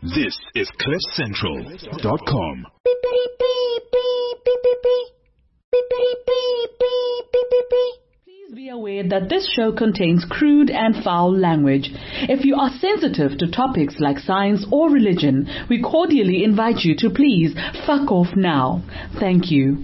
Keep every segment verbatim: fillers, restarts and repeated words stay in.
This is cliff central dot com. Please be aware that this show contains crude and foul language. If you are sensitive to topics like science or religion, we cordially invite you to please fuck off now. Thank you.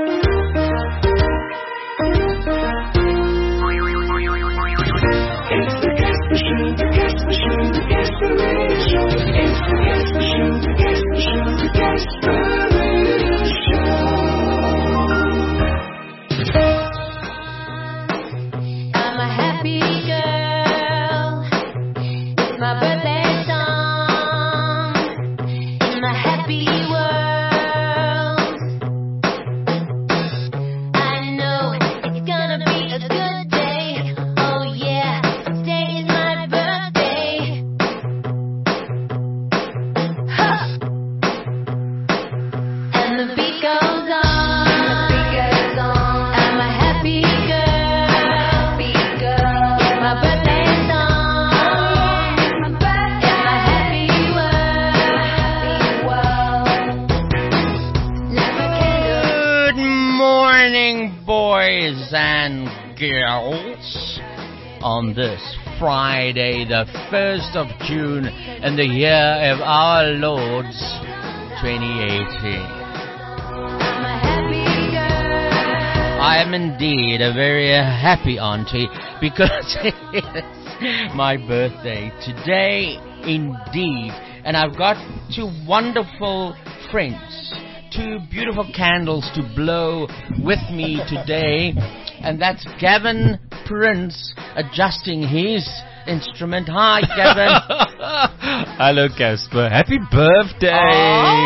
On this Friday, the first of June, in the year of our Lord's twenty eighteen. I am indeed a very happy auntie because it's my birthday today, indeed. And I've got two wonderful friends, two beautiful candles to blow with me today. And that's Gavin Prince adjusting his instrument. Hi, Gavin. Hello, Casper. Happy birthday.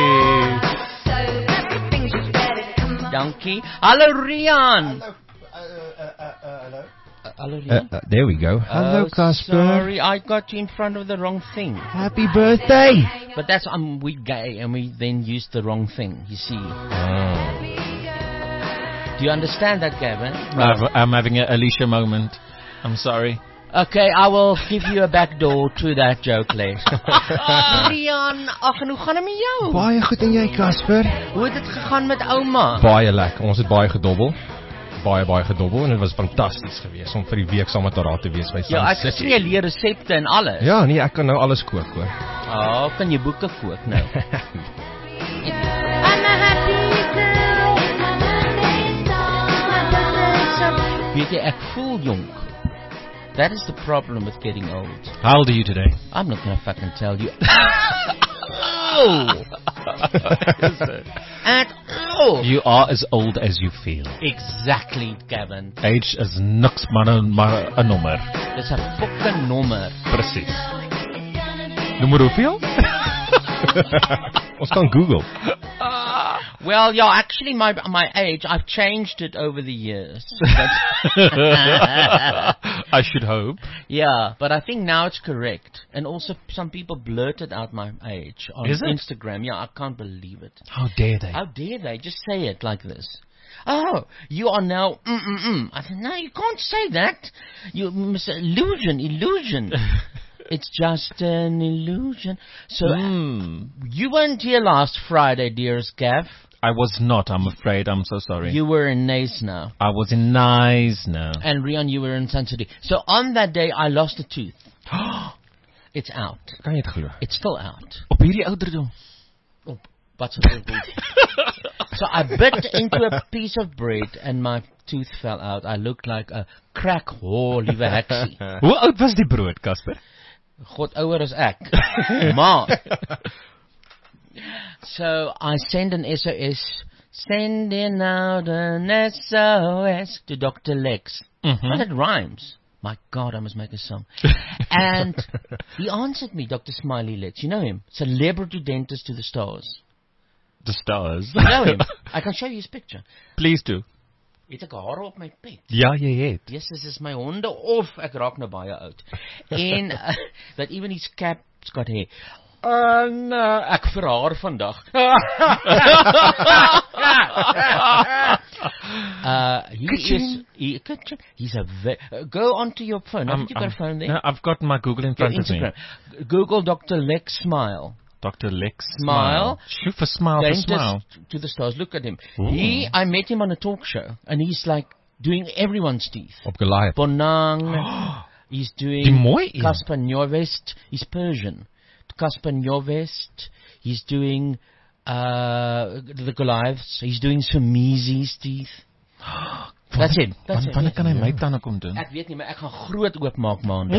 Oh. Donkey. Hello, Rian. Hello. Uh, uh, uh, uh, hello. Uh, hello, Rian. Uh, uh, there we go. Hello, oh, Casper. Sorry, I got you in front of the wrong thing. Happy birthday. But that's, um, we gay and we then used the wrong thing, you see. Oh. Do you understand that, Gavin? I've, I'm having an Alicia moment. I'm sorry. Okay, I will give you a back door to that joke later. Rian, ach, en hoe gaan het met jou? Baie goed en jy, Casper? Hoe het het gegaan met ouma? Baie lekker. Ons het baie gedobbel. Baie, baie gedobbel. En het was fantasties geweest om vir die week saam met haar te wees by Sun Ja, ek City. sien jy leer resepte en alles. Ja, nee, ek kan nou alles kook, hoor. Oh, kan jy boeke kook nou? Weet jy, ek voel jonk. That is the problem with getting old. How old are you today? I'm not gonna fucking tell you. Oh! At all. You are as old as you feel. Exactly, Gavin. Age is niks maar een, maar een nommer. Dis 'n fucking nommer. Precies. Nommer hoeveel? Ons kan Google. Well, yeah, actually my my age, I've changed it over the years. I should hope. Yeah, but I think now it's correct. And also some people blurted out my age on Is it? Instagram. Yeah, I can't believe it. How dare they? How dare they? Just say it like this. Oh, you are now mm-mm-mm. I said, no, you can't say that. You miss illusion, illusion. It's just an illusion. So, Mm. you weren't here last Friday, dearest Gav. I was not, I'm afraid. I'm so sorry. You were in Nace now. I was in Nice now. And Rian, you were in Sun City. So on that day, I lost a tooth. It's out. Kan jy dit glo? It's still out. Op hierdie ouderdom. Oh, but so I bit into a piece of bread and my tooth fell out. I looked like a crack whore, liewe heksie. Hoe oud was die brood, Casper? God ouer as ek. Maar. So I send an S O S, sending out an S O S to Doctor Lex. Mm-hmm. Well, it rhymes. My God, I must make a song. And he answered me, Doctor Smiley Lex. You know him? Celebrity dentist to the stars. The stars. You know him? I can show you his picture. Please do. Het ek hare op my pet? Ja, jy het. Yes, this is my honde of ek raak nou baie oud. En uh, that even his cap's got hair. En uh, ek verhaar vandag. uh, he is he, he's a ve- uh, go onto your phone. Um, Haven't you got um, a phone there? No, I've got my Google in front Your of me. Instagram. Google Doctor Lex Smile. Doctor Lex Smile. Shoot for smile for Dentist smile. to the stars. Look at him. He, I met him on a talk show, and he's like doing everyone's teeth. Op Goliath. Bonang. He's doing Die mooi een. Caspar Nyovest. He's Persian. Caspar Nyovest. He's doing uh, the Goliaths. He's doing Somizi's teeth. That's it. That's it. Wanneer kan hy my tande kom doen? Ek weet nie, maar ek gaan groot oopmaak maandag.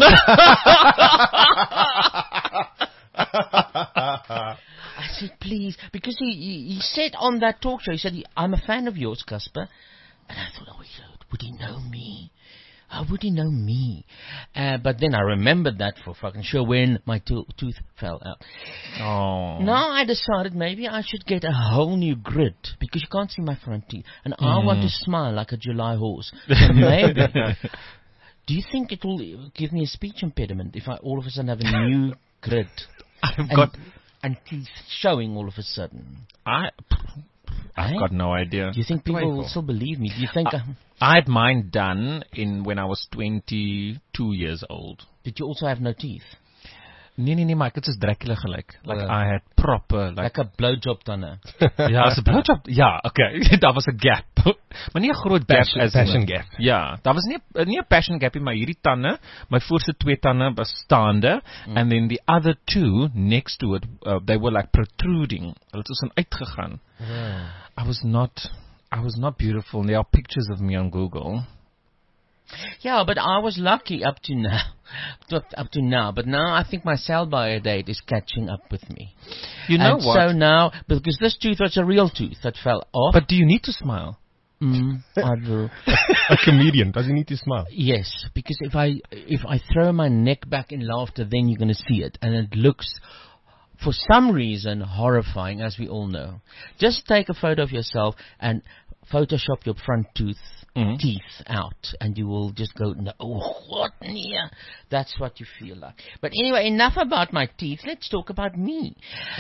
I said, please, because he, he, he said on that talk show, he said, I'm a fan of yours, Caspar. And I thought, oh, would he know me? How would he know me? Uh, but then I remembered that for fucking sure when my to- tooth fell out. Oh. Now I decided maybe I should get a whole new grid because you can't see my front teeth. And I Mm. want to smile like a July horse. So maybe. Do you think it will give me a speech impediment if I all of a sudden have a new grid? I've and, got and teeth showing all of a sudden. I I've Eh? got no idea. Do you think people will still believe me? Do you think... I, I had mine done in when I was twenty-two years old. Did you also have no teeth? Nee, nee, nee, maar ek het soos Dracula gelyk. Like Uh, I had proper like Like a blowjob tanden. ja, as 'n blowjob. Ja, okay. Daar was 'n gap. Maar nie 'n groot gap Passion, as passion in- gap. Ja, daar was nie nie 'n passion gap nie, maar hierdie tande, my voorste twee tande was staande Mm. and then the other two next to it, uh, they were like protruding. Hulle het so uitgegaan. I was not I was not beautiful. There are pictures of me on Google. Yeah, but I was lucky up to now. Up, up to now. But now I think my sell-by date is catching up with me. You know and what? so now, because this tooth was a real tooth that fell off. But do you need to smile? Mm, I do. A comedian, does he need to smile? Yes, because if I if I throw my neck back in laughter, then you're going to see it, and it looks, for some reason, horrifying, as we all know. Just take a photo of yourself and Photoshop your front tooth Mhm. teeth out, and you will just go, no, oh, what near? That's what you feel like. But anyway, enough about my teeth. Let's talk about me.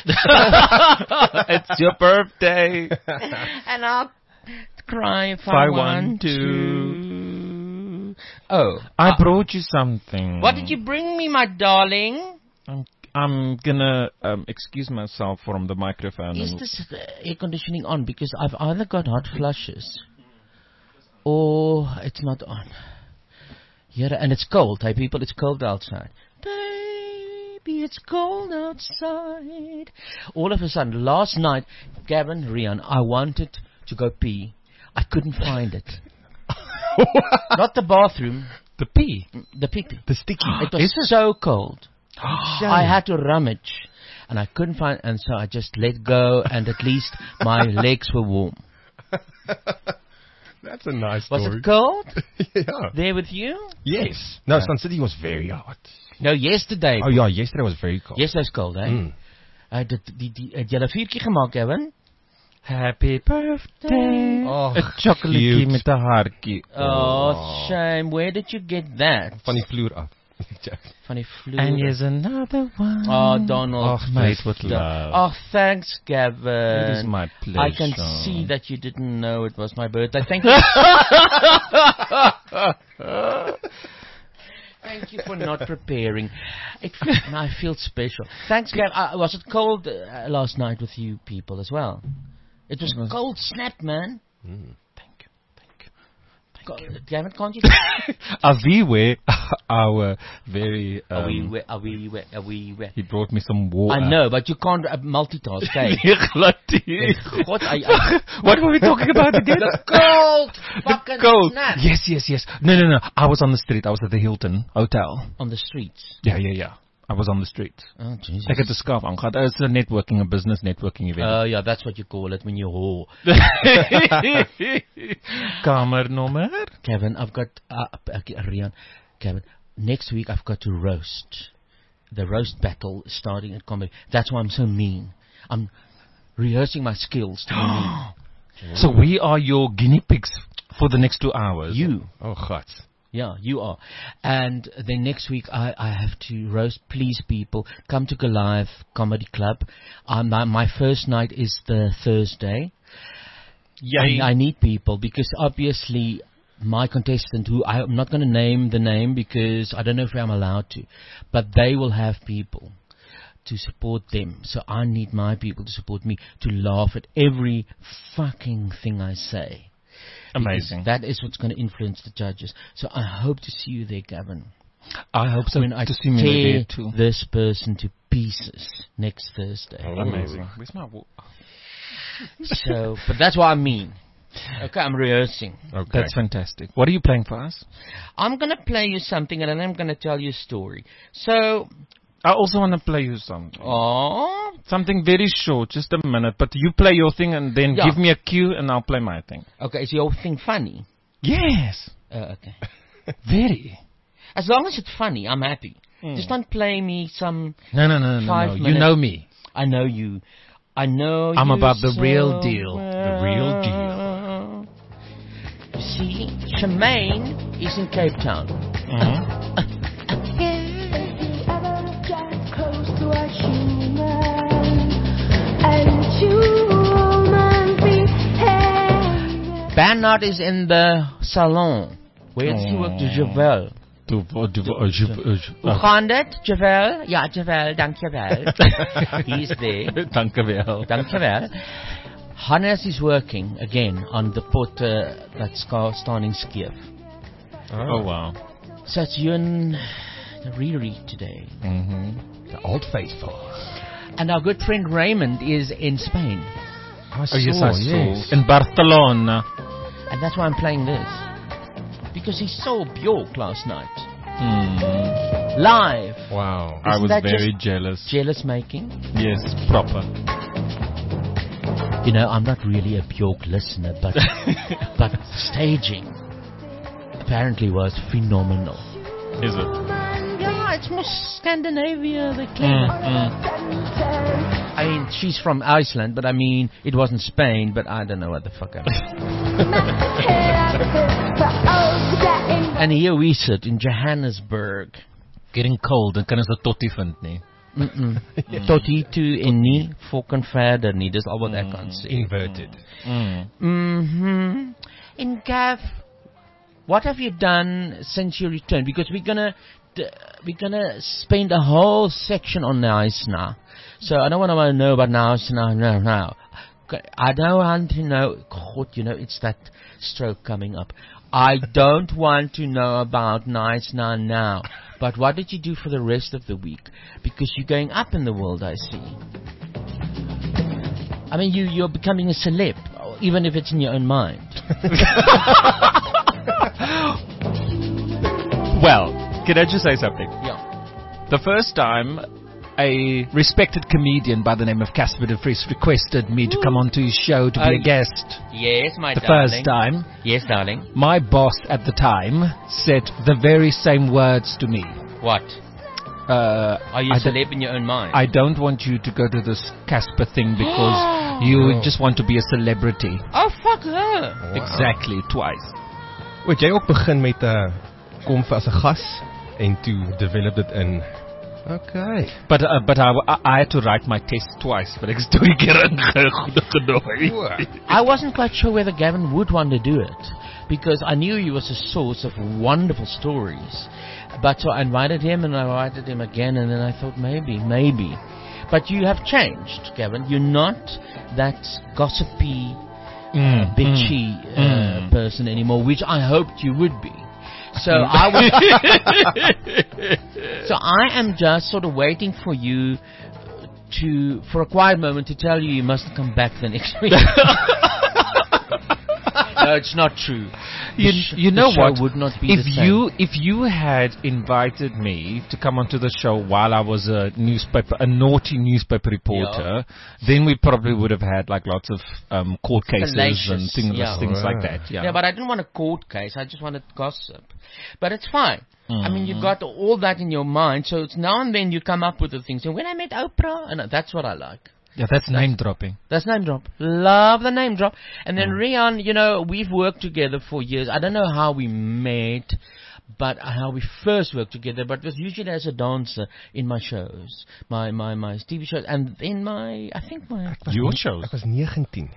It's your birthday. And I'll cry if I, I want want to. to. Oh, I uh, brought you something. what did you bring me, my darling? I'm, I'm gonna um, excuse myself from the microphone. Is and- this uh, air conditioning on? Because I've either got hot flushes or it's not on. Yeah, and it's cold. Hey, people, it's cold outside. Baby, it's cold outside. All of a sudden, last night, Gavin, Rian, I wanted to go pee. I couldn't find it. Not the bathroom, the pee. the pee-pee. The sticky. It was so cold. I had to rummage, and I couldn't find, and so I just let go, and at least my legs were warm. That's a nice Was story. it cold yeah. there with you? Yes. No, Sun City was very hot. No, yesterday. Oh yeah, yesterday was very cold. Yesterday's cold, eh? Mm. Uh, die, die, die, het jy 'n vuurtjie gemaak, Kevin? Happy birthday. Oh, A chocolatekie cute. met 'n hartjie. Oh, shame. Where did you get that? Van die vloer af. Van die vloer. And here's another one. Oh, Donald. Oh, made with love. Oh, thanks, Gavin. It is my pleasure. I can see that you didn't know it was my birthday. Thank you. Thank you for not preparing. It, I feel special. Thanks, Gavin. Uh, was it cold uh, last night with you people as well? It was, It was- cold snap, man. Mm. Thank you. Thank you. Go- Gavin, can't you? Aviwe, our very. Um, Are we, we, are we, we, are we, we. he brought me some water. I know, but you can't uh, multitask, hey? Nee, glad nie. What, I, I, What were we talking about again? the cold fucking The cold. snap Yes, yes, yes. No, no, no. I was on the street. I was at the Hilton Hotel. on the streets. Yeah, yeah, yeah. I was on the street. Oh, Jesus. Ek het 'n skaap aangehad. It's a networking, a business networking event. Oh, yeah, that's what you call it when you whore. Kamernommer? Kevin, I've got, uh, okay, Rian, Kevin, next week I've got to roast. The roast battle is starting at comedy. That's why I'm so mean. I'm rehearsing my skills to be mean. So we are your guinea pigs for the next two hours. You. Oh, God. Yeah, you are. And then next week I, I have to roast. Please, people, come to Goliath Comedy Club. Um, my, my first night is the Thursday. Yay. I, I need people because obviously my contestant, who I'm not going to name the name because I don't know if I'm allowed to, but they will have people to support them. So I need my people to support me, to laugh at every fucking thing I say. Amazing. Because that is what's going to influence the judges. So I hope to see you there, Gavin. I hope so. When I to see me there too. this person to pieces next Thursday. Oh, amazing. Where's my wa- So, but that's what I mean. Okay, I'm rehearsing. Okay. That's fantastic. What are you playing for us? I'm going to play you something, and then I'm going to tell you a story. So, I also want to play you something. Oh, something very short, just a minute. But you play your thing, and then yeah. give me a cue, and I'll play my thing. Okay, is your thing funny? Yes. Uh, okay. Very. As long as it's funny, I'm happy. Mm. Just don't play me some. No, no, no, no, five no. Minutes. You know me. I know you. I know I'm you about the so real deal. Well. The real deal. You see, Shemaine is in Cape Town. Mm-hmm. Bernard is in the salon. Where does he work? De Javel. Hoe gaan dit, Javel? Ja, Javel, dankjewel. He's there. Dankjewel. Dankjewel. Hannes is working again on the pot uh, that's starting Skief. Oh. oh wow. So it's you and the Riri today. Mm-hmm. The Old Faithful. And our good friend Raymond is in Spain. I oh yes, I saw. Yes. In Barcelona. And that's why I'm playing this. Because he saw Bjork last night. Mm. Live. Wow. Isn't I was that very just jealous. Jealous making? Yes, proper. You know, I'm not really a Bjork listener, but but staging apparently was phenomenal. Is it? Yeah, it's more Scandinavia, the clever. Mm, mm. I mean, she's from Iceland, but I mean, it wasn't Spain, but I don't know what the fuck I mean. And here we sit in Johannesburg. Getting cold, dan kan ons 'n tottie vind nie. Mm Tottie toe en nie fucking verder nie. Dis al wat ek kan sê. Inverted. Mm. Mhm. And Gav, what have you done since you returned? Because we're gonna we're gonna spend a whole section on Knysna. So I don't want to know about Knysna now. Now, I don't want to know. God, you know, it's that stroke coming up. I don't want to know about Knysna now. But what did you do for the rest of the week? Because you're going up in the world, I see. I mean, you, you're becoming a celeb, even if it's in your own mind. Well, can I just say something? Yeah. The first time a respected comedian by the name of Casper de Vries requested me to come onto his show to be Uh, a guest. Yes, my The darling. first time, Yes, darling. my boss at the time said the very same words to me. What? Uh, Are you I a celeb in your own mind? I don't want you to go to this Casper thing because you just want to be a celebrity. Oh, fuck her. Wow. Exactly, twice. Wat jy ook begin met 'n uh, kom vir as 'n gas en toe develop dit in. Okay. But uh, but I, I had to write my test twice, but ek is twee keer ingegooi. I wasn't quite sure whether Gavin would want to do it because I knew he was a source of wonderful stories. But so I invited him and I invited him again, and then I thought maybe, maybe. But you have changed, Gavin. You're not that gossipy, Mm, uh, bitchy mm, uh, mm. person anymore, which I hoped you would be. So I was. So I am just sort of waiting for you to, for a quiet moment, to tell you you mustn't come back the next week. No, it's not true. You, sh- you know show what? Would not be if the same. you if you had invited me to come onto the show while I was a newspaper, a naughty newspaper reporter, then we probably would have had like lots of um, court cases Salacious, and things, yeah. things like that. Yeah. Yeah, but I didn't want a court case. I just wanted gossip. But it's fine. Mm. I mean, you've got all that in your mind, so it's now and then you come up with the things. And when I met Oprah, and that's what I like. Yeah, that's name dropping. That's name drop. Love the name drop. And then Rian, you know, we've worked together for years. I don't know how we met, but how we first worked together. But it was usually as a dancer in my shows, my my my T V shows, and in my, I think my Your shows. Ek was nineteen.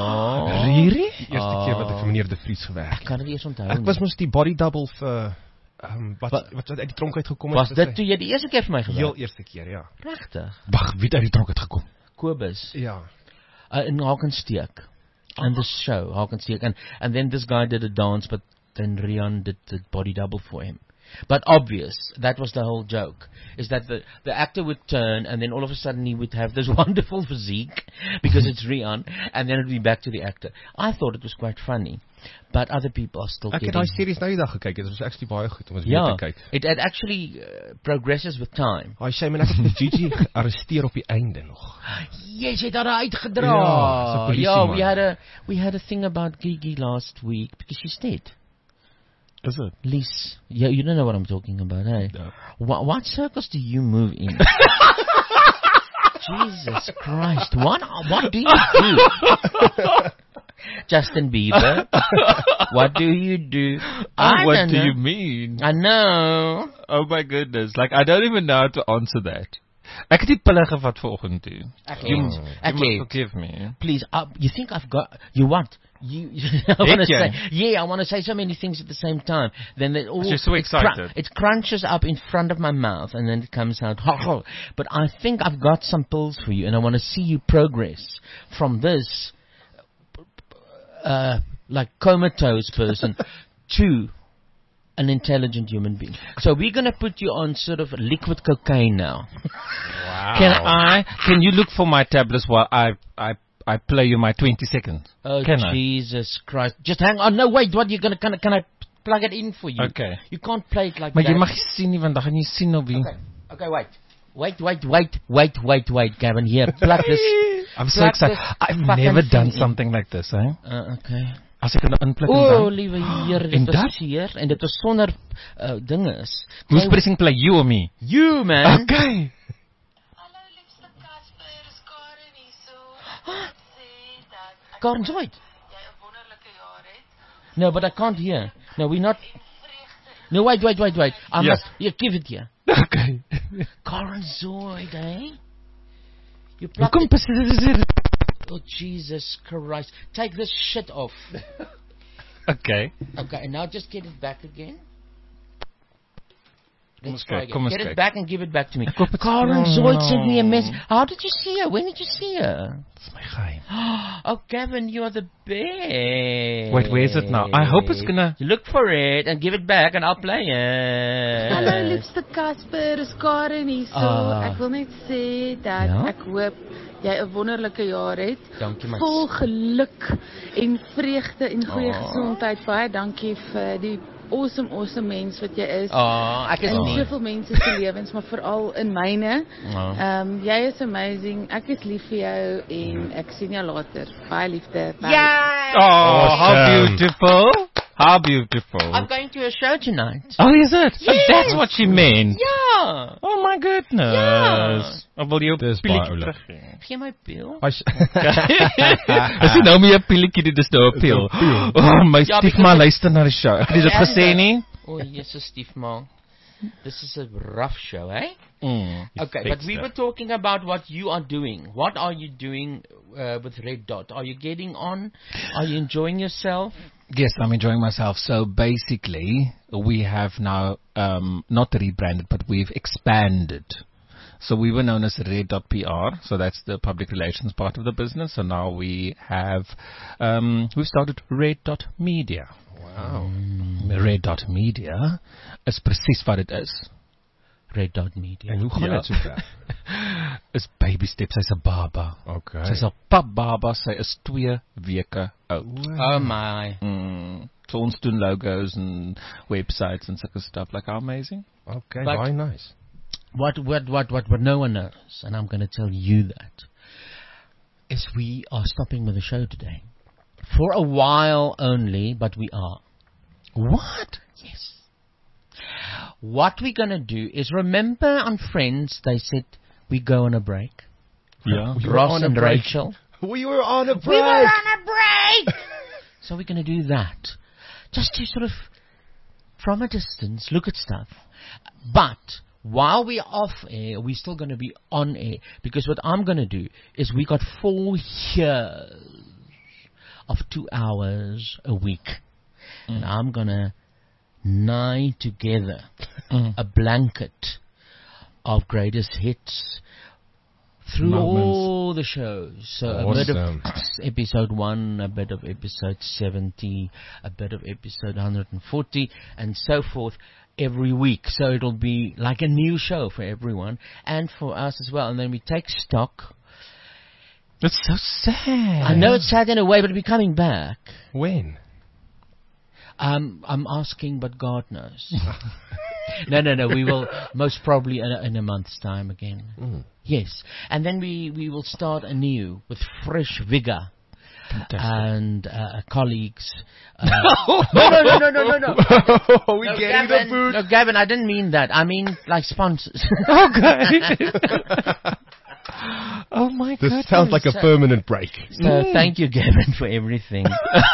Oh, Really? Die eerste keer wat ek vir meneer De Vries gewerk. Ek kan dit nie eens onthou. Ek was mos die body double vir um, wat, Wa- wat wat uit die tronk uitgekom Was het. dit toe jy die eerste keer vir my heel gewerk? eerste keer, ja. Regtig? Wag, wie het uit die tronk uitgekom? Kobus. Ja. Uh, in Hakensteek. And the show, Hakensteek. And, and then this guy did a dance, but then Rian did the body double for him. But obvious, that was the whole joke, is that the, the actor would turn and then all of a sudden he would have this wonderful physique, because it's Rian, and then it would be back to the actor. I thought it was quite funny, but other people are still Ek het getting... daai series nou die dag gekyk, dit was actually baie goed om eens weer Yeah, te kyk. it, it actually uh, progresses with time. Ai, sy men ek het vir Gigi gearresteer op die einde nog. Yes, jy het daar uitgedra. Ja, so polisie yeah, man. we had a we had a thing about Gigi last week because she's dead. Is it? Lies. Yeah, you don't know what I'm talking about, eh? No. What, what circles do you move in? Jesus Christ. What what do you do? Justin Bieber. What do you do? I what don't do know. you mean? I know. Oh my goodness. Like, I don't even know how to answer that. Ek het die pille gevat vanoggend toe. Okay. You, Okay. you must forgive me. Please, uh, you think I've got, you what? You, I want to you? say, yeah, I want to say so many things at the same time. Then it all, You're so it cru- excited. it crunches up in front of my mouth and then it comes out. But I think I've got some pills for you and I want to see you progress from this, uh, like comatose person to an intelligent human being. So we're going to put you on sort of liquid cocaine now. Wow. Can I, can you look for my tablets while I, I, I play you my twenty seconds? Oh, Can I? Jesus Christ. Just hang on. No, wait. What, you gonna, can, I- can I plug it in for you? Okay. You can't play it like Maar that. jy mag nie sien nie, want dan gaan jy sien op wie. Okay. Okay, wait. Wait, wait, wait, wait, wait, wait, Gavin. Here, plug this. I'm so plug excited. this I've fucking never done thing in. something like this, eh? Uh, okay. As ek kan inpluk en Oh, dan. liewe Heer, En dit was dat? seer en dit was sonder uh, dinges. Who's Jy- pressing play, you or me? You, man. Okay. Hallo liefste Casper, is Karen hierso. Ek sê dat ek Karen Zoid. jy 'n wonderlike jaar het. No, but I can't hear. No, we're not. En vreugde No, wait, wait, wait, wait. I Yes. must. Yeah, give it here. Okay. Karen Zoid, eh? You plucked Hoekom it. presies? Oh, Jesus Christ. Take this shit off. Okay. Okay, and now just get it back again. Kom Let's eens try kyk, again. kom eens Get it kyk. back and give it back to me. hoop het- Karen Oh, Zoid sent me a no. message. How did you see her? When did you see her? Dis my geheim. Oh, Gavin, you are the best. Wait, where is it now? I hope it's gonna- You look for it and give it back and I'll play it. Hallo liefste Casper, is Karen hierso. Ah. Ek wil net sê dat Ja? ek hoop jy 'n wonderlike jaar het. Dankie, my Vol geluk en vreugde en goeie Ah. gesondheid. Baie dankie vir die awesome awesome mens wat jy is. Oh, ek is in nie. soveel mense se lewens, maar veral in myne. Oh. Ehm um, jy is amazing. Ek is lief vir jou en ek sien jou later. Baie liefde. Bye. Yay! Oh, how Awesome. beautiful. How beautiful. I'm going to a show tonight. Oh, is it? So Yes. that's what she meant. Yeah. Oh my goodness. Ja. Ek wil jou Dis pilletjie baie oulik. teruggee. Gee my pil. As Is dit nou meer 'n pilletjie, dit is nou 'n pil. Oh, my Ja, stiefma because- luister na die show. Ek het dit Ja, gesê dit- nie. Oh, yes, stiefma. This is a rough show, eh? Mm. Okay, but we were talking about what you are doing. What are you doing uh, with Red Dot? Are you getting on? Are you enjoying yourself? Yes, I'm enjoying myself. So basically, we have now um, not rebranded, but we've expanded. So we were known as Red Dot P R, so that's the public relations part of the business. So now we have, um, we've started Red Dot Media. Wow. Red Dot Media is presies wat dit is. Red Dot Media. En hoe gaan Ja. dit so ver? Is baby steps. Sy's 'n baba. Okay. Sy's 'n pap baba. Sy is twee weke oud. Oh my. Mm. So ons doen logos and websites and sulke stuff. Like, how amazing. Okay, But- baie nice. What, what, what, what, what no one knows, and I'm going to tell you that, is we are stopping with the show today. For a while only, but we are. What? Yes. What we're going to do is, remember on Friends, they said we go on a break? Yeah. We were Ross on a and break. Rachel. We were on a break. We were on a break! So we're going to do that. Just to sort of, from a distance, look at stuff. But while we're off air, we're still going to be on air. Because what I'm going to do is we got four years of two hours a week. And I'm going to nigh together, a blanket of greatest hits through Moments. all the shows. So a bit of Awesome. episode one, a bit of episode seventy, a bit of episode one hundred forty, and so forth every week. So it'll be like a new show for everyone and for us as well. And then we take stock. It's so sad. I know it's sad in a way, but we're coming back. When? Um, I'm asking, but God knows. no, no, no. We will most probably in a, in a month's time again. Mm. Yes, and then we, we will start anew with fresh vigor. Fantastic. And uh, colleagues. Uh, no, no, no, no, no, no, no. Are we No, getting Gavin, the food? no, Gavin, I didn't mean that. I mean like sponsors. Okay. Oh my This goodness. sounds like a So- permanent break. So thank you, Gavin, for everything.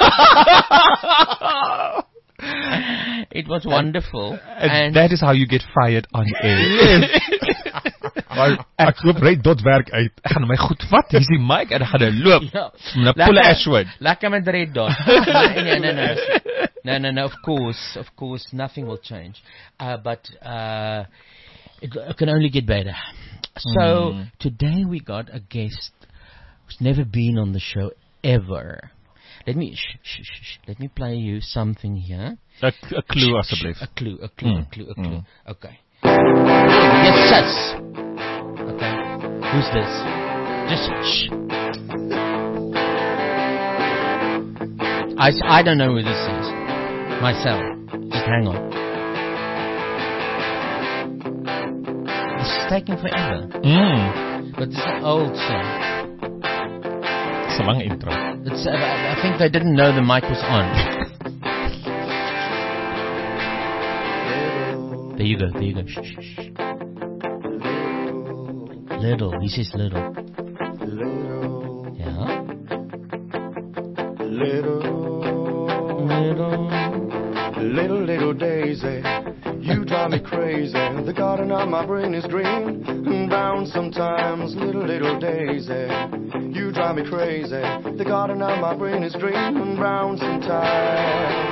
It was wonderful. And that is how you get fired on air. Maar ek koop red dot werk uit. Ek gaan my goed vat. Hier is die mic en ek gaan nou loop. Ja. Met 'n pulle Ashwood. Lekker met red dot. no, no, no. No, no, no, of course, of course, nothing will change. Uh, but uh, it, it can only get better. So, Mm. today we got a guest who's never been on the show ever. Let me, shh, shh, shh, shh, let me play you something here. 'n 'n clue Shh, shh, asseblief. A clue, a clue, Mm, a clue, a clue. mm. Okay. Yes, sis. Okay. Who's this? Just shh. I, s- I don't know who this is. Myself. Just hang on. This is taking forever. Mm. But it's an old song. It's a long intro. It's, uh, I I think they didn't know the mic was on. There you go, there you go. Shh, shh, shh. Little, he says little. Yeah. Little, Little. little, little Daisy, you drive me crazy. The garden of my brain is green and brown sometimes. Little, little Daisy, you drive me crazy. The garden of my brain is green and brown sometimes.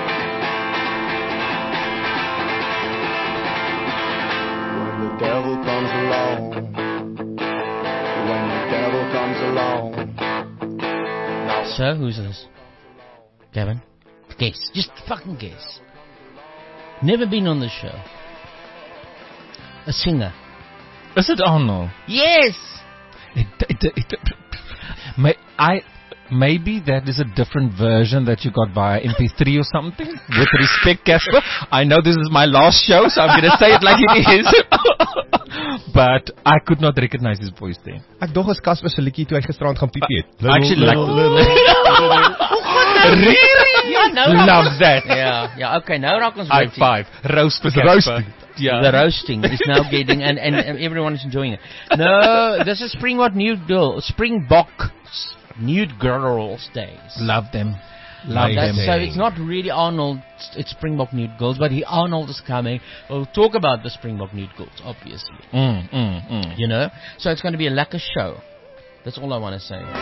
When the devil comes along, when the devil comes along. So, who's this? Gavin? Guess. Just fucking guess. Never been on the show. A singer. Is it Arnold? Yes! It, it, it, it, may, I, maybe that is a different version that you got via M P three or something. With respect, Casper, I know this is my last show, so I'm going to say it like it is. But I could not recognize his voice there. Ek dog as Casper se liedjie toe hy gisterand gaan piepie het. Actually, like, Really? Yeah, no. love that. Yeah, yeah, okay, now raak ons High witty. five. Roast for roasting. Yeah. The roasting is now getting, and, and, and everyone is enjoying it. No, this is Springbok Nude Girl, Springbok Nude Girls Days. Love them. Love That's, them. so it's not really Arnold, it's Springbok Nude Girls, but he, Arnold is coming. We'll talk about the Springbok Nude Girls, obviously. Mm, mm, mm. You know? So it's going to be a lekker show. That's all I want to say.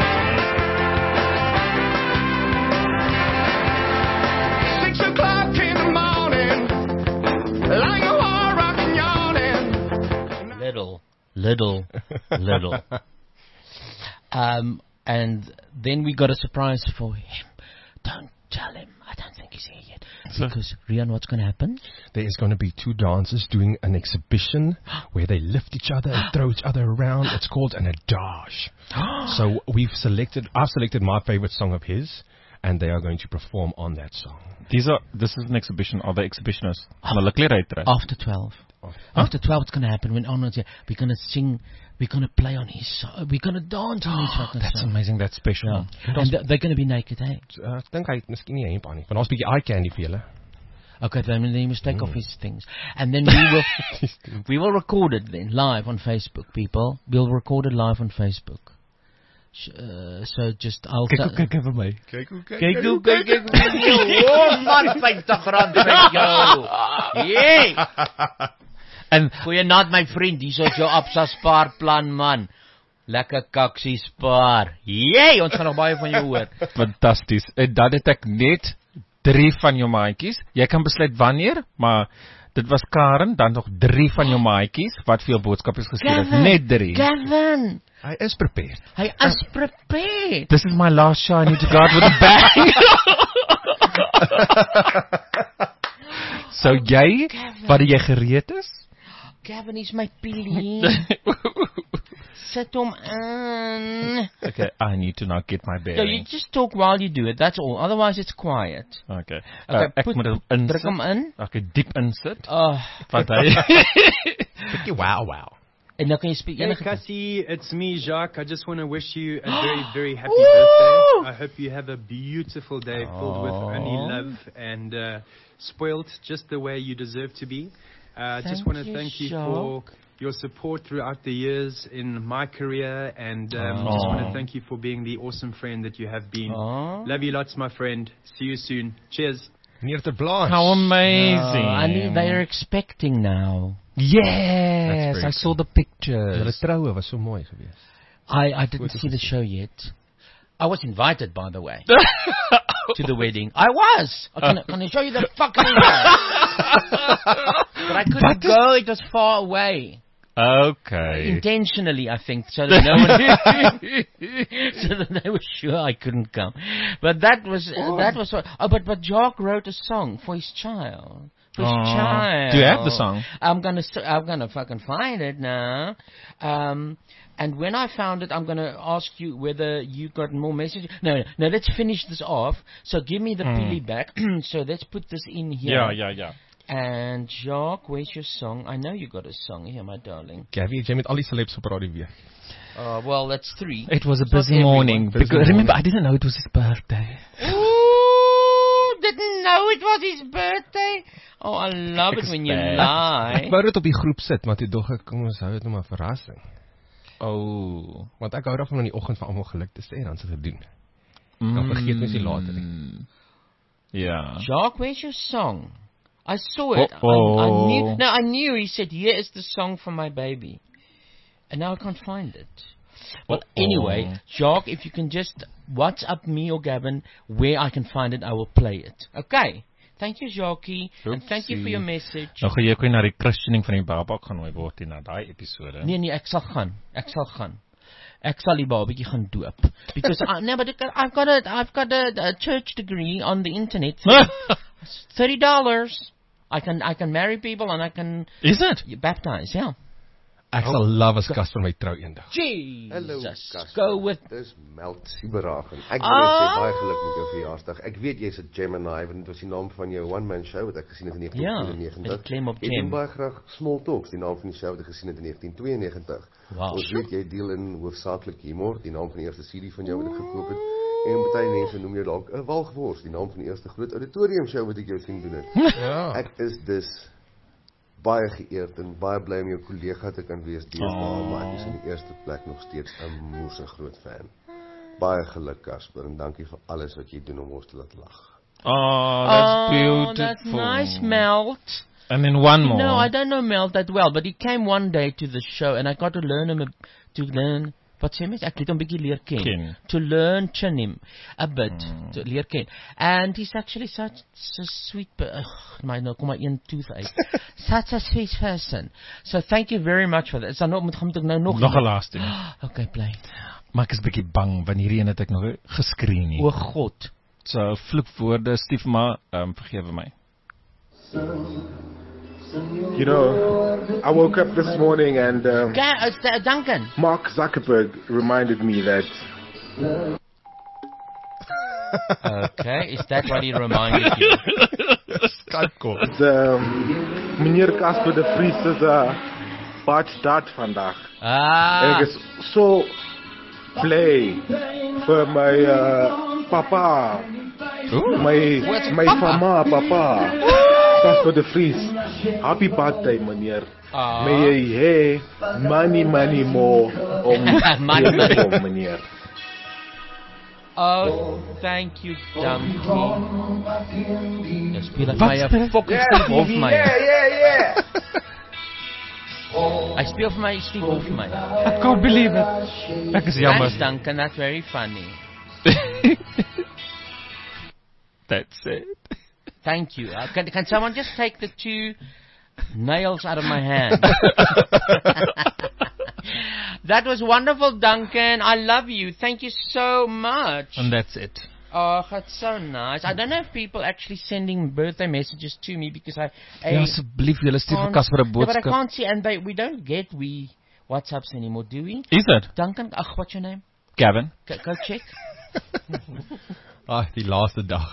Six o'clock in the morning, like a war rocking yawning. Little, little, little. Um, and then we got a surprise for him. Don't tell him. I don't think he's here yet. Because, Rian, what's going to happen? There is going to be two dancers doing an exhibition where they lift each other and throw each other around. It's called an adage. So we've selected, I've selected my favorite song of his, and they are going to perform on that song. These are, this is an exhibition. Are the exhibitionists? Gaan hulle klere uittrek? After twelve. After twelve, what's going to happen? When Arnold's here, we're going to sing, we're going to play on his song, we're going to dance on his fucking That's song. amazing. That's special. Yeah. And th- they're going to be naked, eh? Uh, ek dink hy het miskien nie hemp aan nie, want daar's 'n bietjie eye candy vir julle. Okay, then they must take off his things. And then we will we will record it then, live on Facebook, people. We'll record it live on Facebook. Sh- Uh, so just, I'll... Kyk hoe kyk hy vir my. Kyk hoe kyk. Kyk hoe kyk ek vir jou. Oh man, vyftig rand vir jou. Jee! En Goeienaand my vriend, hier is jou Absa spaarplan man. Lekker kaksie spaar. Jee, ons gaan nog baie van jou hoor. fantasties. En dan het ek net drie van jou maatjies. Jy kan besluit wanneer, maar dit was Karen, dan nog drie van jou maatjies wat vir jou boodskapies gestuur het. Gavin, Net drie. Gavin, Hy is prepared. hy is prepared. This is my last show. I need to go out with a bang. So jy, wat jy gereed is? Gavin is my pilie. Sit hom in. Okay, I need to now get my So you bearings. just talk while you do it, that's all. Otherwise it's quiet. Okay. Okay, Uh, ek put- moet hom insit. Druk hom in. Okay, diep insit. Oh, Want hy Bietjie wow wow. en dan kan jy speak Hey enige Cassie, it's me, Jacques. I just want to wish you a very, very happy birthday. I hope you have a beautiful day filled with only love and uh, spoiled just the way you deserve to be. I uh, just Thank want to you, thank you Jacques. for your support throughout the years in my career, and um, Oh. just want to thank you for being the awesome friend that you have been. Oh. Love you lots, my friend. See you soon. Cheers. Meneer Ter Blanche. How amazing. Oh, I mean, they are expecting now. Yes, very I saw the pictures. Hulle troue was so mooi geweest. I, I didn't Foto's see the gezien. show yet. I was invited, by the way, to the wedding. I was. I can, can I show you the fucking invite? But I couldn't go. It was far away. Okay. Intentionally, I think, so that no one, so that they were sure I couldn't come. But that was uh, that was what. Oh, but but Jacques wrote a song for his child. For his Aw. child. Do you have the song? I'm gonna s- I'm gonna fucking find it now. Um, and when I found it, I'm gonna ask you whether you got more messages. No, no, no. Let's finish this off. So give me the pili back. So let's put this in here. Ja, ja, ja. And Jacques, where's your song? I know you got a song here, my darling. Gabby, jy met al die celebs op radio weer. Uh, well, that's three. It was a It's not busy everyone. morning. Busy Because, remember, morning. I didn't know it was his birthday. Ooh, didn't know it was his birthday. Oh, I love it when you Expect. lie. Ek wou dit op die groep sit, maar toe dog ek kom ons hou dit nou maar 'n verrassing. Oh. Want ek hou daarvan om in die oggend vir almal geluk te sê en dan se te doen. Dan vergeet mens nie later nie. Mm. Ja. Jacques, where's your song? I saw it. I, I Uh-oh. knew. No, I knew. He said, "Here is the song for my baby," and now I can't find it. Well, Uh-oh. anyway, Jacques, if you can just WhatsApp me or Gavin where I can find it, I will play it. Okay. Thank you, Jacques, and thank you for your message. Nou gaan jy ook na die christening van die baba genooi word in na daai episode. Nee, nee, ek sal gaan. Ek sal gaan. Ek sal die babatjie gaan doop. Because I, no, but I've got a I've got a, a church degree on the internet. Thirty dollars. I can I can marry people and I can Is it? baptize. Yeah. Ek sal love as Casper my trou eendag. Hallo, Jesus. Casper. Go with. Dis Meld Sieberagen. Ek wil net sê Ah. baie geluk met jou verjaarsdag. Ek weet jy's 'n Gemini, want dit was die naam van jou one man show wat ek gesien het in negentien vyfennegentig. Ja, met klem op Ek Gem. doen baie graag Small Talks, die naam van die show wat ek gesien het in negentien tweeënnegentig. Wow. Ons weet jy deel in hoofsaaklik humor, die naam van die eerste C D van jou wat ek gekoop het. En baie mense noem jou dalk 'n walgwors, die naam van die eerste groot auditorium show wat ek jou sien doen het. Ja. Ek is dus baie geëerd en baie bly om jou kollega te kan wees deesdae, Oh. maar ek is in die eerste plek nog steeds 'n moeë groot fan. Baie geluk, Casper, en dankie vir alles wat jy doen om ons te laat lag. Oh, that's Oh, beautiful. that's nice, Melt. And then one more. No, I don't know Melt that well, but he came one day to the show and I got to learn him a, to learn. Wat sê mens? Ek het hom 'n bietjie leer ken. Ken. To learn chin him a bit, Mm. to leer ken. And he's actually such a sweet, ugh, my nou kom maar een tooth uit. Such a sweet person. So thank you very much for that. Is dan nog moet moet ek nou nog Nog 'n laaste een. Okay, bly. Maar ek is bietjie bang want hierdie een het ek nog geskree nie. O God. So vloekwoorde, Stief, maar um, vergewe my. You know, I woke up this morning and um, Ga- uh, uh, Duncan. Mark Zuckerberg reminded me that Okay, is that what he reminded you? Skype call. the meneer Casper de Vries is uh, baie stad vandag. Ah. Ek is so bly vir my uh, papa. Ooh. My What's my papa? mama papa. Casper de Vries. Happy birthday meneer. Ah. May jy hê money money more om Money, money. om meneer. Oh, thank you, Duncan. Jy speel ek Wat my 'n speel ek? fucking Steve Hofmeyr. Yeah, yeah, yeah. Hy speel vir my Steve Hofmeyr. I can't believe it. Ek is jammer. Thanks, Duncan. That's very funny. That's it. Thank you. Uh, can, can someone just take the two nails out of my hand? That was wonderful, Duncan. I love you. Thank you so much. And that's it. Oh, that's so nice. I don't know if people actually sending birthday messages to me because I... I Ja, asseblief, julle stuur vir Casper 'n no, but I boodskap. can't see, and they, we don't get we WhatsApps anymore, do we? Is it? Duncan, ach, what's your name? Gavin. Go, go check. Ah, die laaste dag.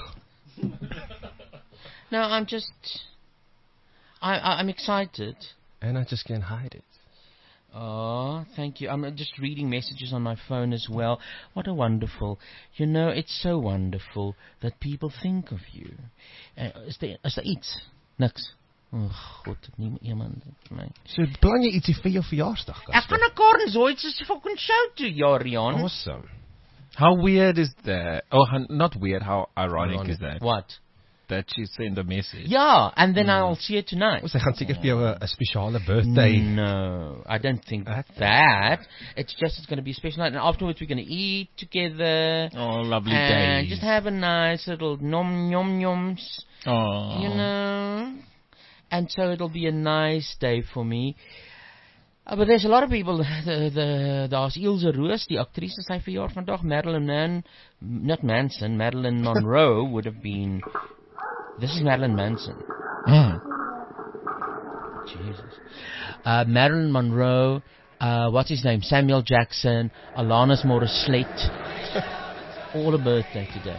No, I'm just... I, I, I'm excited. And I just can't hide it. Oh, thank you. I'm uh, just reading messages on my phone as well. What a wonderful... You know, it's so wonderful that people think of you. Uh, is, there, is there iets? Niks. Oh, God, nie iemand my. So, plan jy ietsie vir jou verjaarsdag, Casper? Ek gaan 'n Carnzoids fucking show toe, Jarian. Awesome. How weird is that? Oh, hun- not weird. How ironic, Ironic. is that? What? That she sent a message. Yeah, and then I'll see you tonight. Sy gaan seker vir jou 'n 'n spesiale birthday. No, I don't think that. It's just it's going to be a special night, and afterwards we're going to eat together. Oh, lovely and days. just have a nice little nom nom noms. Oh. You know, and so it'll be a nice day for me. Uh, but there's a lot of people. The the daar's Ilse Roos, die aktrise, sy verjaar vandag. Marilyn Man, not Manson. Marilyn Monroe would have been. This is Marilyn Manson. Mm. Jesus. Uh, Marilyn Monroe, uh, what's his name? Samuel Jackson, Alanis Morissette. All a birthday today.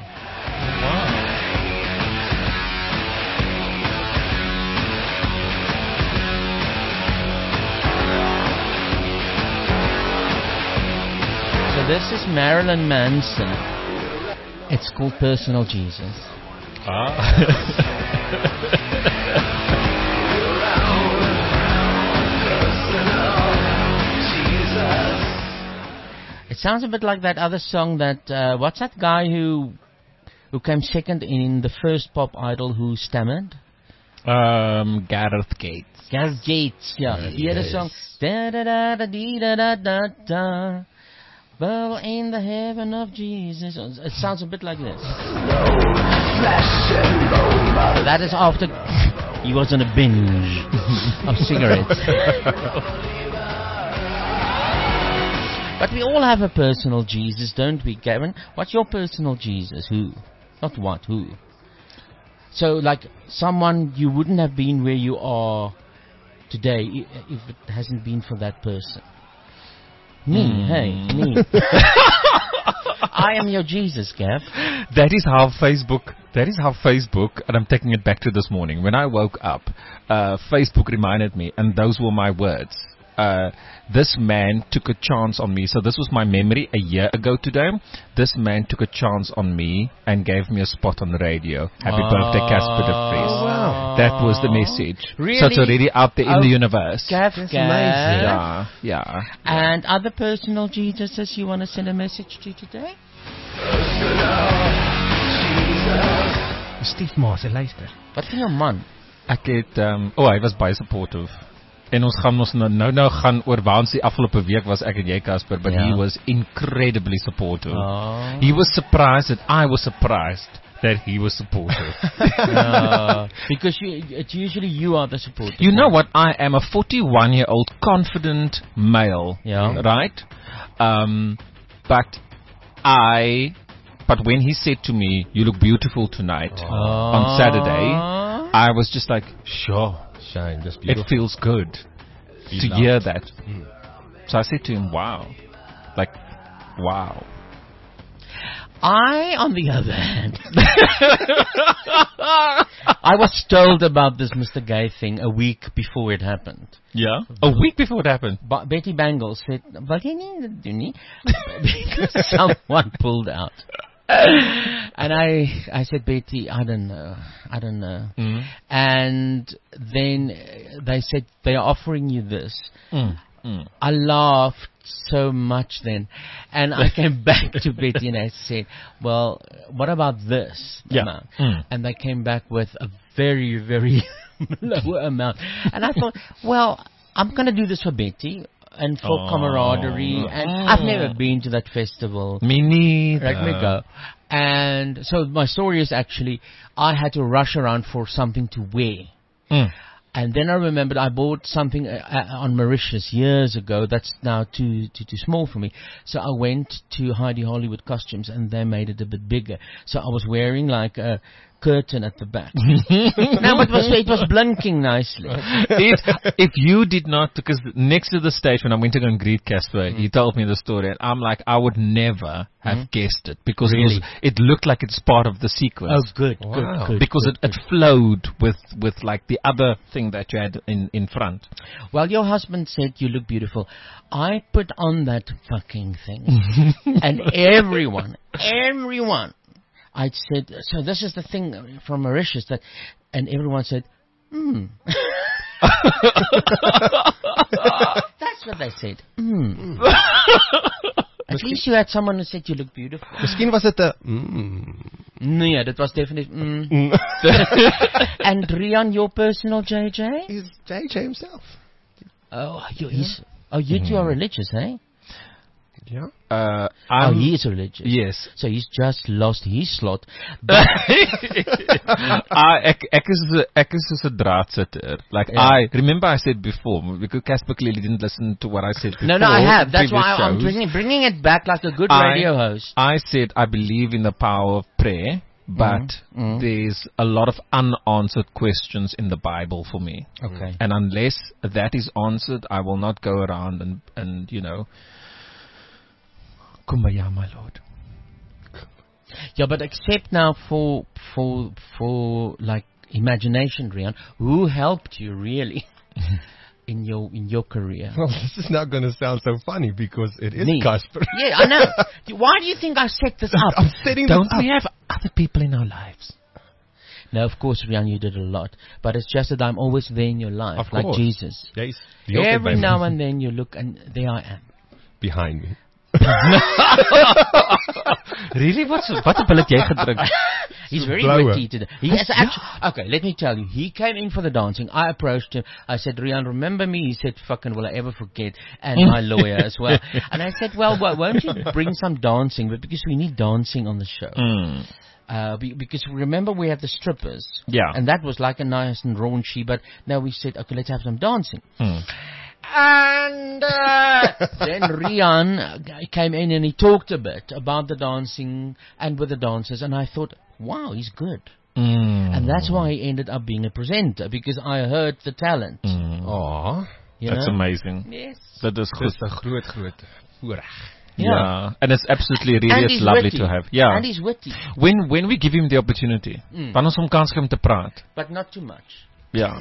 So this is Marilyn Manson. It's called Personal Jesus. Ah. It sounds a bit like that other song that, uh, what's that guy who who came second in the first Pop Idol who stammered? Um, Gareth Gates. Gareth Gates, yeah. Uh, he had a yes. song, da da da da dee da da da da. Well, in the heaven of Jesus. It sounds a bit like this. That is after he was on a binge of cigarettes. But we all have a personal Jesus, don't we, Gavin? What's your personal Jesus? Who? Not what, who? So, like, someone you wouldn't have been where you are today i- if it hasn't been for that person. Me, Mm. hey, me. I am your Jesus, Gav. That is how Facebook, that is how Facebook, and I'm taking it back to this morning. When I woke up, uh, Facebook reminded me, and those were my words. Uh, this man took a chance on me. So this was my memory a year ago today. This man took a chance on me and gave me a spot on the radio. Happy Oh. birthday, Casper de Vries. Oh, wow. That was the message. Really? So it's already out there in Oh, the universe. Gav, That's Gav. amazing. Yeah, yeah. And other personal Jesuses you want to send a message to today? Stiefma, sy luister. Wat van jou man? Ek het um, oh, hy was baie supportive. En ons gaan ons nou nou, nou gaan oor waar ons die afgelope week was ek en jy Casper, but Ja. he was incredibly supportive. Oh. He was surprised that I was surprised that he was supportive. Uh, because you, it's usually you are the supporter. You know what? I am a forty-one-year-old confident male, Yeah. right? Um, but I, but when he said to me, "You look beautiful tonight," on Saturday, I was just like, Sure, Shane, that's it beautiful. feels good Be to loved. hear that. So I said to him, "Wow, like, wow." I, on the other hand, I was told about this Mister Gay thing a week before it happened. Yeah, a week before it happened. Ba- Betty Bangles said, "Wil jy nie dit doen nie?" Because someone pulled out. And I, I said, Betty, I don't know, I don't know. Mm. And then uh, they said they are offering you this. Mm. Mm. I laughed so much then, and I came back to Betty and I said, "Well, what about this Yeah. amount?" Mm. And they came back with a very, very lower amount. And I thought, well, I'm going to do this for Betty. and for Oh. camaraderie. And I've never been to that festival. Me neither. Let me go. And so my story is actually, I had to rush around for something to wear. Mm. And then I remembered I bought something uh, uh, on Mauritius years ago that's now too, too too small for me. So I went to Heidi Hollywood Costumes and they made it a bit bigger. So I was wearing like a curtain at the back. No, but it was, it was blinking nicely. If, if you did not, because next to the stage when I went to go and greet Casper, mm. he told me the story, and I'm like, I would never have mm. guessed it because really? it, was, it looked like it's part of the sequence. Oh, good, wow. good, good. Because good, it, good. it flowed with with like the other thing that you had in in front. Well, your husband said you look beautiful. I put on that fucking thing, and everyone, everyone. I said, so this is the thing from Mauritius that, and everyone said, hmm. That's what they said. Hmm. At least you had someone who said you look beautiful. Miskien was dit 'n mm. Nee, dit was definitely mm. mm. And Rian, your personal J J? He's J J himself. Oh, you, he's, oh, you two are religious, eh? Yeah. Uh, oh, he is religious. Yes. So he's just lost his slot. ah, ek, ek is ek is soos 'n draadsitter. Like yeah. I remember I said before, because Casper clearly didn't listen to what I said before. No, no, I have. That's why I'm bringing, bringing it back like a good I, radio host. I said I believe in the power of prayer, but mm-hmm. there's a lot of unanswered questions in the Bible for me. Okay. And unless that is answered, I will not go around and, and you know, Kumbaya, my Lord. Yeah, but except now for for for like imagination, Rian, who helped you really in your in your career? Well, this is not going to sound so funny because it is Me. Casper. Yeah, I know. Why do you think I set this up? I'm setting Don't this up. we have other people in our lives? No, of course, Rian, you did a lot, but it's just that I'm always there in your life, of like course. Jesus. Yes. Every now and then you look, and there I am behind me. Really? What's what a bullet jy gedrink? He's very Blower. witty today. He has actually, okay, let me tell you. He came in for the dancing. I approached him. I said, Rian, remember me? He said, fucking will I ever forget? And my lawyer as well. And I said, well, why won't you bring some dancing? But because we need dancing on the show. Mm. Uh, be, because remember we have the strippers. Yeah. And that was like a nice and raunchy. But now we said, okay, let's have some dancing. Mm. And uh, then Rian came in and he talked a bit about the dancing and with the dancers, and I thought, wow, he's good. Mm. And that's why he ended up being a presenter, because I heard the talent. Mm. Oh, that's know? amazing. Yes. That is Dis 'n groot groot voorreg. Yeah. yeah, and it's absolutely really and it's he's lovely witty. to have. Yeah, and he's witty, when when we give him the opportunity, mm. dan ons hom kans gee om te praat. but not too much. Ja.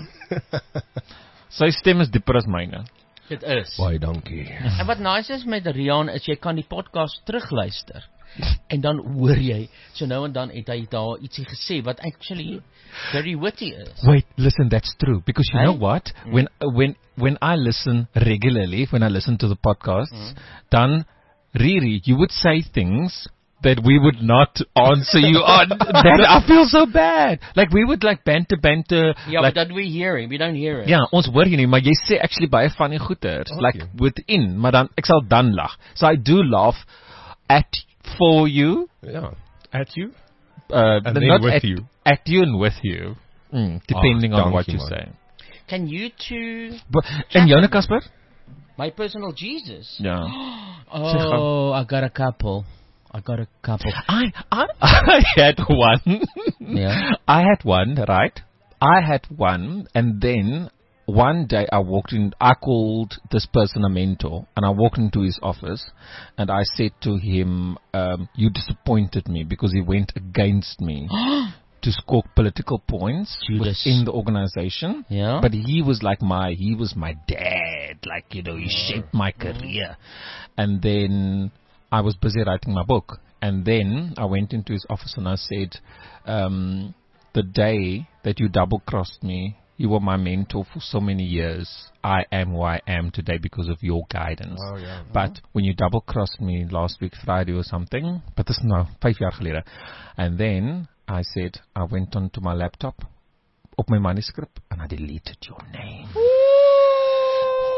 Sy stem is dieper as myne. Dit is. Baie dankie. En wat nice is met Rian is jy kan die podcast terugluister. En dan hoor jy, so nou en dan het hy daar ietsie gesê wat actually very witty is. Wait, listen, that's true. Because you hey? know what? Mm. When uh, when when I listen regularly, when I listen to the podcasts, mm. then Riri, you would say things that we would not answer you on. That I feel so bad. Like we would like banter, banter. Yeah, like, but that we hear him. We don't hear it. Ja, ons hoor jy nie, maar jy sê actually baie funny goeters. Okay. Like within, maar dan ek sal dan lag. So I do laugh at for you. Yeah, at you. Uh, and then not with at, you. At you and with you. Mm, depending oh, on what you man. say. Can you two... But, en joune, Casper? My personal Jesus? Yeah. Oh, I got a couple. I got a couple. I, I, I had one. Yeah. I had one, right? I had one, and then one day I walked in, I called this person a mentor, and I walked into his office, and I said to him, um, you disappointed me because he went against me to score political points Judas. within the organization. Yeah. But he was like my, he was my dad, like, you know, he shaped my career. And then I was busy writing my book. And then I went into his office and I said, um, the day that you double-crossed me, you were my mentor for so many years. I am who I am today because of your guidance. Oh, yeah. But when you double-crossed me last week, Friday or something, but this is now five years gelede. And then I said, I went onto my laptop, op my manuscript, and I deleted your name.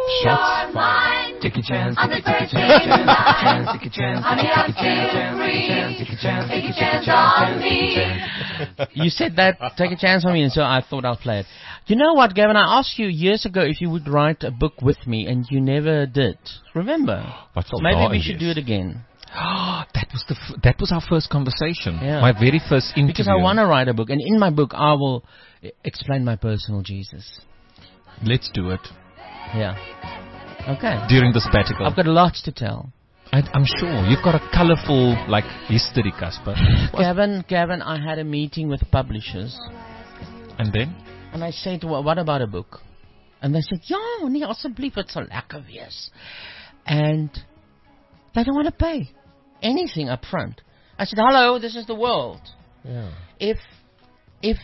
Shots fired. Take a chance, take a chance, take a chance, take a chance, take a chance, take a chance, take a chance, take a chance on me. You said that, take a chance on me, and so I thought I'll play it. You know what, Gavin? I asked you years ago if you would write a book with me, and you never did. Remember? What's all Maybe that we is? should do it again. that was the f- that was our first conversation. Yeah. My very first interview. Because I want to write a book, and in my book I will e- explain my personal Jesus. Let's do it. Yeah. Okay. During the sabbatical. I've got lots to tell. I, I'm sure. You've got a colourful, like, history, Casper. Gavin, Gavin, I had a meeting with publishers. And then? And I said, well, what about a book? And they said, ja, nee, asseblief, het sal lekker wees. And they don't want to pay anything up front. I said, hello, this is the world. Yeah. If, if,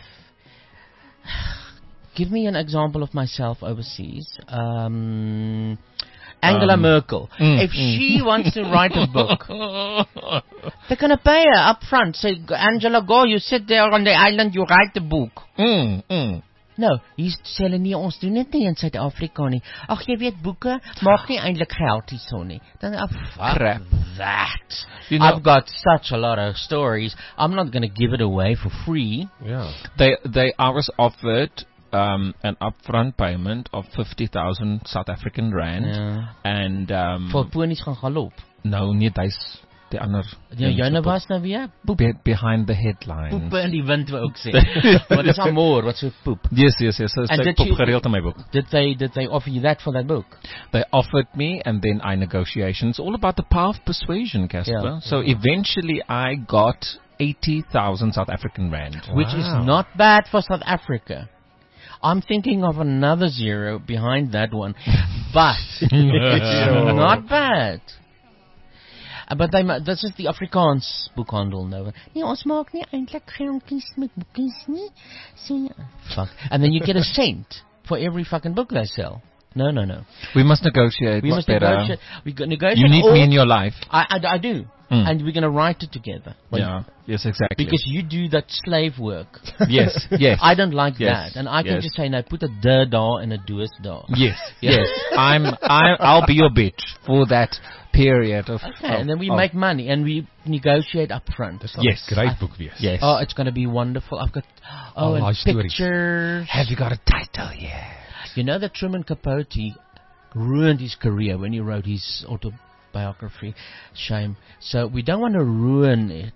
give me an example of myself overseas. Um, Angela Um, Merkel. mm, if mm. she wants to write a book, they're going to pay her up front. Say, Angela, go, you sit there on the island, you write the book. Mm, mm. No, hier sê hulle nie, ons doen dit nie in Suid-Afrika nie. Ag, jy weet, boeke maak nie eintlik geld hierso nie. Dan, oh, fuck Crap. that. You know- I've got such a lot of stories. I'm not going to give it away for free. Yeah. They, they, I was offered um, an upfront payment of fifty thousand South African rand. Ja. And, um, Vir ponies gaan galop. no, nie, dis die ander. Ja, joune was nou weer? Be- behind the headlines. Poepe in die wind, wou ek sê. Wat is amor, wat so poep? Yes, yes, yes. So And sy did poep you- gereeld in my boek. Did they, did they offer you that for that book? They offered me, and then I negotiations. It's all about the power of persuasion, Casper. Yeah. So eventually I got eighty thousand South African rand. Which is not bad for South Africa. I'm thinking of another zero behind that one, but it's not bad. Uh, But they, ma- this is the Afrikaans boekhandel nou. Nee, ons maak nie eintlik grondkies met boekies nie. So, ja. Fuck. And then you get a cent for every fucking book they sell. No, no, no. We must negotiate. We must better. negotiate. We go- negotiate. You need all- me in your life. I, I, I do. Mm. And we're going to write it together. When- Yeah. Yes, exactly. Because you do that slave work. Yes, yes. I don't like Yes, that. And I can yes. just say, no, put a de daar and a doos daar. Yes, yes. I'm. I, I'll be your bitch for that period of. Okay, of- and then we of- make money and we negotiate up front. Yes. Great book wees. Yes. Oh, it's going to be wonderful. I've got oh, Oh, and my stories. pictures. Have you got a title yet? You know that Truman Capote ruined his career when he wrote his autobiography. Shame. So we don't want to ruin it.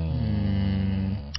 Mm.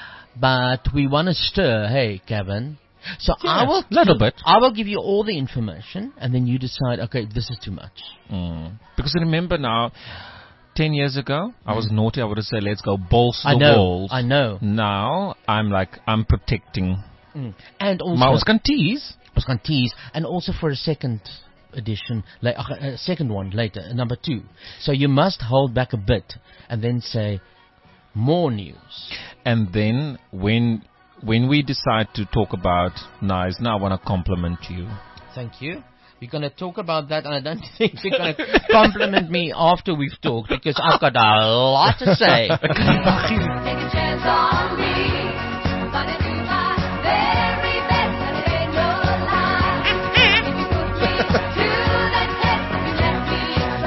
But we want to stir. Hey, Kevin. So I Yes, will little bit. I will give you all the information, and then you decide. Okay, this is too much. Mm. Because remember now, ten years ago, I was naughty. I would have said, "Let's go balls to I the know. walls." I know. Now I'm like, I'm protecting. Mm. And also, Maar ons kan tease. ons gaan tease, and also for a second edition, like a second one later, number two. So you must hold back a bit, and then say more news. And then when when we decide to talk about Nice, now I want to compliment you. Thank you. We're going to talk about that, and I don't think you're going to compliment me after we've talked, because I've got a lot to say. Take a chance on me. Gonna do my very best and it ain't no lie. If you put me to the test, you let me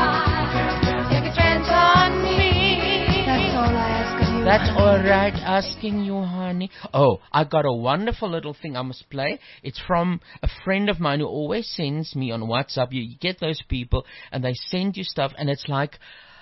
try. Take a chance on me. That's all I ask of you. That's all right, asking you, honey. Oh, I got a wonderful little thing I must play. It's from a friend of mine who always sends me on WhatsApp. You, you get those people, and they send you stuff, and it's like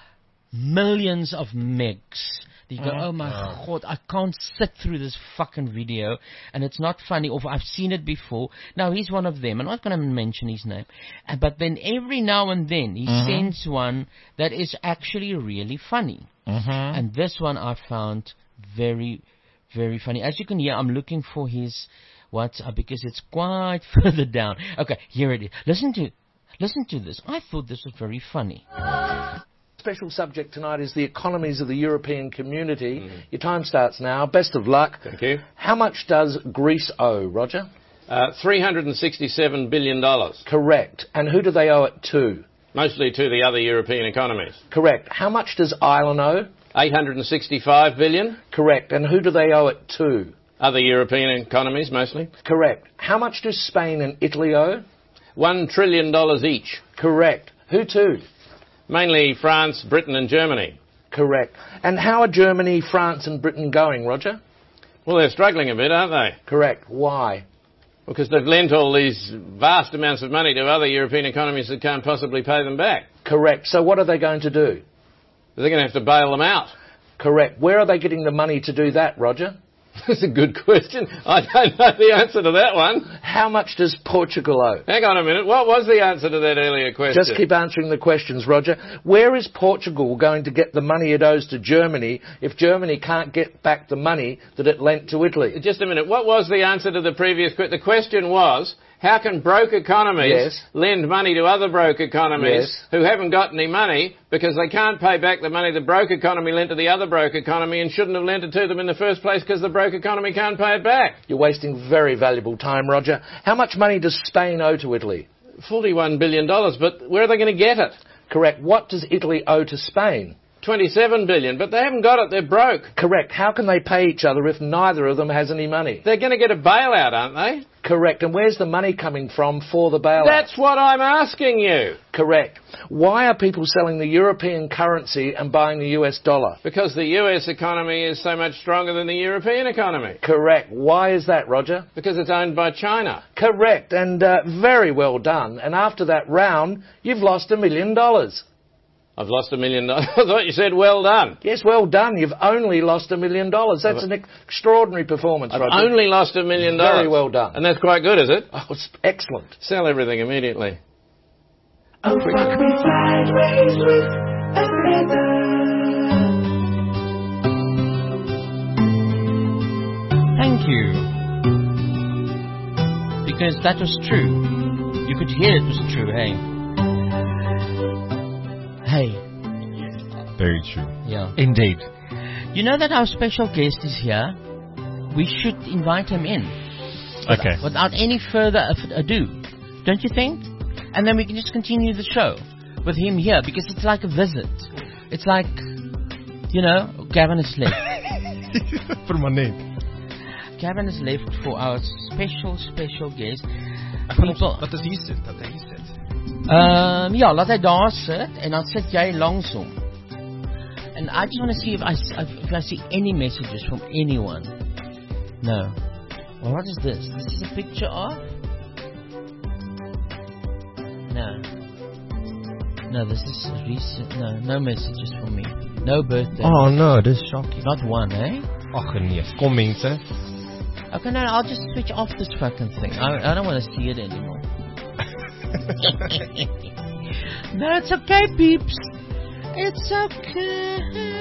millions of megs. You go, oh my God, I can't sit through this fucking video, and it's not funny, or I've seen it before. Now, he's one of them. I'm not going to mention his name. Uh, But then every now and then, he Mhm. sends one that is actually really funny. Mm-hmm. And this one I found very, very funny. As you can hear, I'm looking for his WhatsApp because it's quite further down. Okay, here it is. Listen to, listen to this. I thought this was very funny. Special subject tonight is the economies of the European community. Mm. Your time starts now. Best of luck. Thank you. How much does Greece owe, Roger? Uh, three hundred sixty-seven billion dollars. Correct. And who do they owe it to? Mostly to the other European economies. Correct. How much does Ireland owe? eight hundred sixty-five billion dollars. Correct. And who do they owe it to? Other European economies, mostly. Correct. How much do Spain and Italy owe? One trillion dollars each. Correct. Who to? Mainly France, Britain and Germany. Correct. And how are Germany, France and Britain going, Roger? Well, they're struggling a bit, aren't they? Correct. Why? Because they've lent all these vast amounts of money to other European economies that can't possibly pay them back. Correct. So what are they going to do? They're going to have to bail them out. Correct. Where are they getting the money to do that, Roger? That's a good question. I don't know the answer to that one. How much does Portugal owe? Hang on a minute. What was the answer to that earlier question? Just keep answering the questions, Roger. Where is Portugal going to get the money it owes to Germany if Germany can't get back the money that it lent to Italy? Just a minute. What was the answer to the previous question? The question was, how can broke economies Yes. lend money to other broke economies Yes. who haven't got any money because they can't pay back the money the broke economy lent to the other broke economy and shouldn't have lent it to them in the first place because the broke economy can't pay it back? You're wasting very valuable time, Roger. How much money does Spain owe to Italy? forty-one billion dollars, but where are they going to get it? Correct. What does Italy owe to Spain? twenty-seven billion dollars, but they haven't got it. They're broke. Correct. How can they pay each other if neither of them has any money? They're going to get a bailout, aren't they? Correct. And where's the money coming from for the bailout? That's what I'm asking you. Correct. Why are people selling the European currency and buying the U S dollar? Because the U S economy is so much stronger than the European economy. Correct. Why is that, Roger? Because it's owned by China. Correct. And uh, very well done. And after that round, you've lost a million dollars. I've lost a million dollars. I thought you said well done. Yes, well done. You've only lost a million dollars. That's an extraordinary performance, I've Roger. only lost a million dollars. Very well done. And that's quite good, is it? Oh, it's excellent. Sell everything immediately. Oh, rock me sideways with a feather. Thank you. Because that was true. You could hear it was true, hey? Hey. Very true. Yeah. Indeed. You know that our special guest is here? We should invite him in. Okay. Without any further ado. Don't you think? And then we can just continue the show with him here because it's like a visit. It's like, you know, Gavin is left. For my name. Gavin is left for our special, special guest. People, wat is hier sit? Dat hy sit. Um, ja, laat hy daar sit en dan sit jy langs hom. And I just want to see if I, if I see any messages from anyone. No. Well, what is this? This is a picture of? No. No, this is recent. No, no messages from me. No birthday. Oh no, this is shocking. Not one, eh? Ach nee, kom mense. Okay, no, I'll just switch off this fucking thing. I, I don't want to see it anymore. No, it's okay, peeps. It's okay.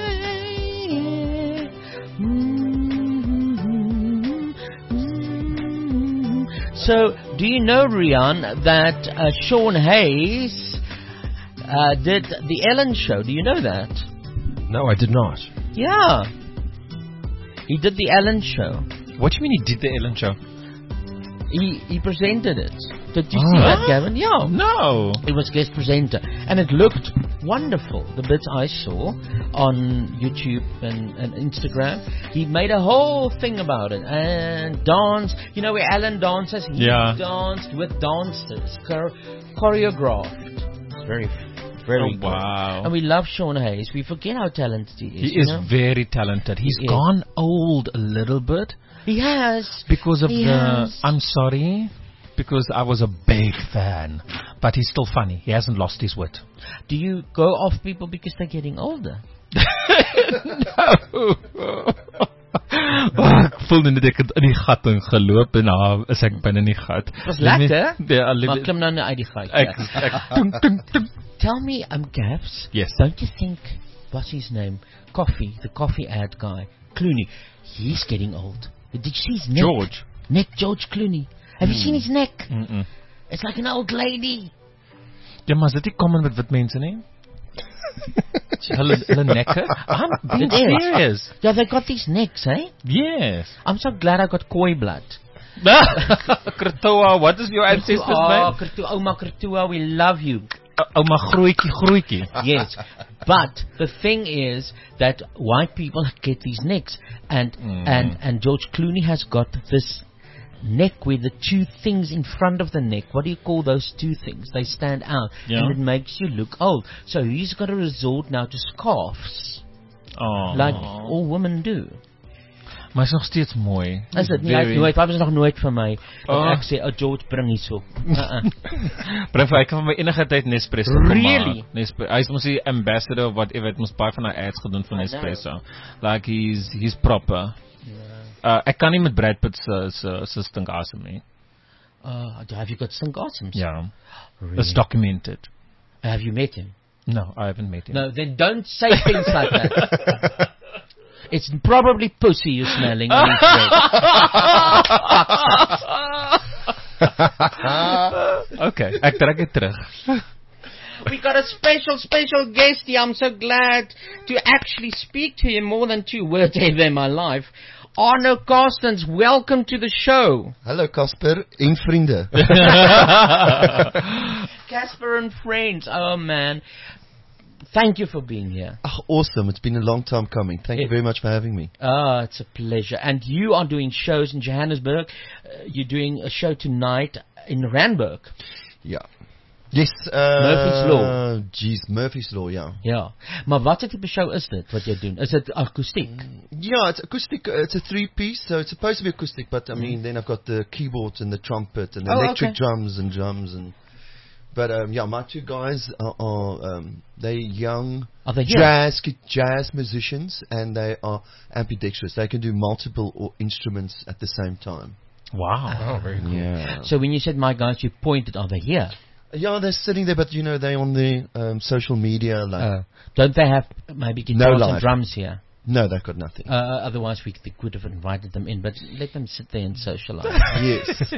Mm-hmm. Mm-hmm. So, do you know, Rian, that uh, Sean Hayes uh, did the Ellen Show? Do you know that? No, I did not. Yeah. He did the Ellen Show. What do you mean he did the Ellen Show? He he presented it. Did you Oh. see that, Gavin? Yeah. No. He was guest presenter. And it looked wonderful. The bits I saw on YouTube and, and Instagram. He made a whole thing about it. And dance. You know where Alan dances? He Yeah. danced with dancers. Chor- choreographed. It's very, very Oh, good. wow. And we love Sean Hayes. We forget how talented he is. He you is know? very talented. He's He is. gone old a little bit. He has. Because of He the... has. I'm sorry. Because I was a big fan. But he's still funny. He hasn't lost his wit. Do you go off people because they're getting older? No. Oh, ek voel net ek het in die gat ingeloop en nou is ek binne in die gat. Het was lekker. Ja, Maar klim nou uit die gat. Ek, ek, tung, tung, tung. Tell me, um, Gavs. Yes. Don't you think, what's his name? Coffee, the coffee ad guy, Clooney. He's getting old. Did you see his neck? George. Neck, George Clooney. Have you Hmm. seen his neck? Mm-mm. It's like an old lady. Ja, maar is dit nie common met wit mense nie? Hulle hulle nekke. I'm being It is. serious. Yeah, they got these necks, eh? Yes. I'm so glad I got koi blood. Kratua, what is your ancestors' Oh, name? Kratua, Oma Kratua, we love you. Oma Grootjie Grootjie. Yes, but the thing is that white people get these necks, and Mm. and and George Clooney has got this neck where the two things in front of the neck, what do you call those two things? They stand out, Yeah. and it makes you look old. So he's got to resort now to scarves, Oh. like all women do. Maar is nog steeds mooi. Is dit nie? Hy het nooit, hy was nog nooit vir my. Oh. Oh. Ek sê, oh George, bring hierso. Uh-uh. Bring vir, hy kan vir my enige tyd Nespresso kom Really? maak. Nespresso. Hy is mos die ambassador of whatever, het mos baie van hy ads gedoen vir Nespresso. Like he's he's proper. Uh, ek kan nie met Brad Pitt se se se stink asem nie. Uh, have you got stink asems? Ja. Really? It's documented. Have you met him? No, I haven't met him. No, then don't say things like that. It's probably pussy you're smelling. when he's dead. Okay, ek trek dit terug. We got a special, special guest here. I'm so glad to actually speak to him. More than two words ever in my life. Arno Carstens, welcome to the show. Hallo Casper en vriende. Casper and friends. Oh man. Thank you for being here. Ach, awesome. It's been a long time coming. Thank you very much for having me. Ah, it's a pleasure. And you are doing shows in Johannesburg. Uh, you're doing a show tonight in Randburg. Ja. Yes. Uh, Murphy's Law. Jeez, Murphy's Law, ja. Ja. Maar wat het tipe show is dit wat jy doen? Is dit akoestiek? Yeah, it's acoustic. Uh, it's a three-piece, so it's supposed to be acoustic. But I mean, then I've got the keyboards and the trumpet and the Oh, electric okay. drums and drums and. But um, yeah, my two guys are, are um, they young Are they young? jazz gu- jazz musicians, and they are ambidextrous. They can do multiple or instruments at the same time. Wow. Oh, very cool. Yeah. So when you said my guys, you pointed, are they here? Yeah, they're sitting there, but you know, they're on the um, social media. Like, Uh, don't they have maybe guitars No and live. drums here? no, they've got nothing. Uh, otherwise, we c- could have invited them in, but let them sit there and socialize. Yes.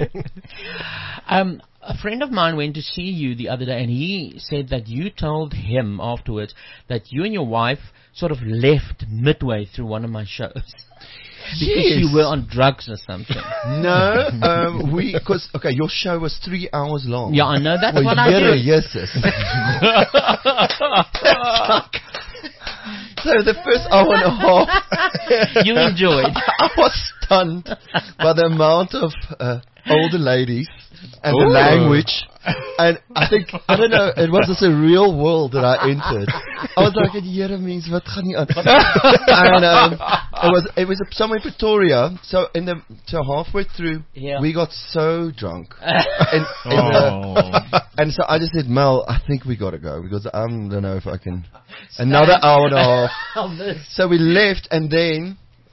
um, a friend of mine went to see you the other day, and he said that you told him afterwards that you and your wife sort of left midway through one of my shows. Because Yes. you were on drugs or something. No, um, we because okay, your show was three hours long. Yeah, I know, that's well, what I Here, do. yes, yes. So the first hour and a half, You enjoyed. I was stunned by the amount of uh, older ladies and Ooh. the language. And I think, I don't know, it was just a real world that I entered. I was like, Here means what gaan nie aan. And um, it was it was somewhere in Pretoria. So in the so halfway through, Yeah. we got so drunk. and, and, uh, and so I just said, Mel, I think we got to go because I don't know if I can. Another hour and a half. Of this. So we left, and then,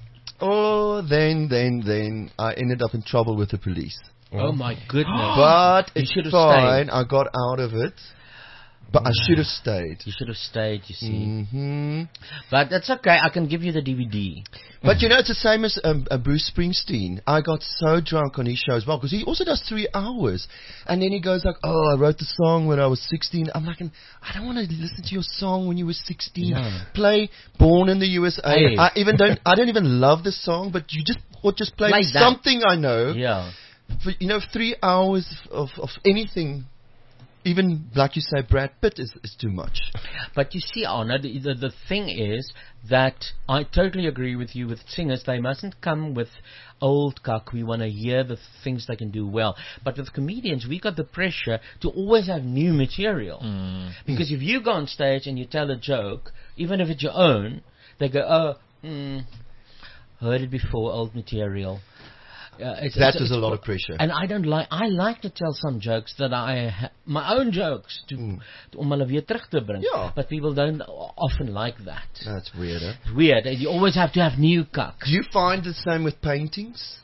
oh, then, then, then I ended up in trouble with the police. Oh my goodness. But You it's should have fine. stayed. I got out of it. But I should have stayed. You should have stayed, you see. hmm But that's okay, I can give you the D V D. But you know, it's the same as um, uh, Bruce Springsteen. I got so drunk on his show as well because he also does three hours, and then he goes like, "Oh, I wrote the song when I was sixteen." I'm like, I don't want to listen to your song when you were sixteen. Yeah. Play "Born in the U S A." Hey. I even don't. I don't even love the song, but you just or just play Play that. something I know. Yeah. For, you know, three hours of of anything. Even like you say, Brad Pitt is, is too much. But you see, Arno, the, the, the thing is that I totally agree with you with singers. They mustn't come with old cock. We want to hear the things they can do well. But with comedians, we got the pressure to always have new material. Because if you go on stage and you tell a joke, even if it's your own, they go, oh, mm, heard it before, old material. Uh, it's, That it's, is a it's- lot of pressure. And I don't like. I like to tell some jokes that I ha- my own jokes to to om hulle weer terug te bring. Yeah. But people don't often like that. That's weird. Huh? It's weird. You always have to have new cuck. Do you find the same with paintings?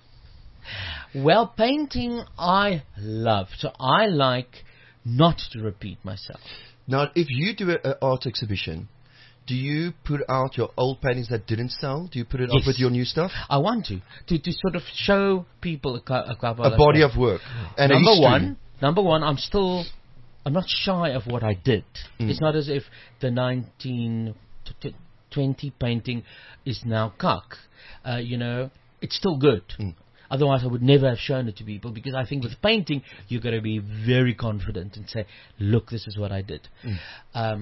Well, painting I love, so I like not to repeat myself. Now, if you do an art exhibition, do you put out your old paintings that didn't sell? Do you put it Yes. up with your new stuff? I want to to to sort of show people a, cou- a couple A body of work and a number history. one, number one, I'm still, I'm not shy of what I did. Mm. It's not as if the nineteen twenty painting is now cuck. Uh, you know, it's still good. Mm. Otherwise, I would never have shown it to people because I think with painting, you've got to be very confident and say, look, this is what I did. Mm. Um,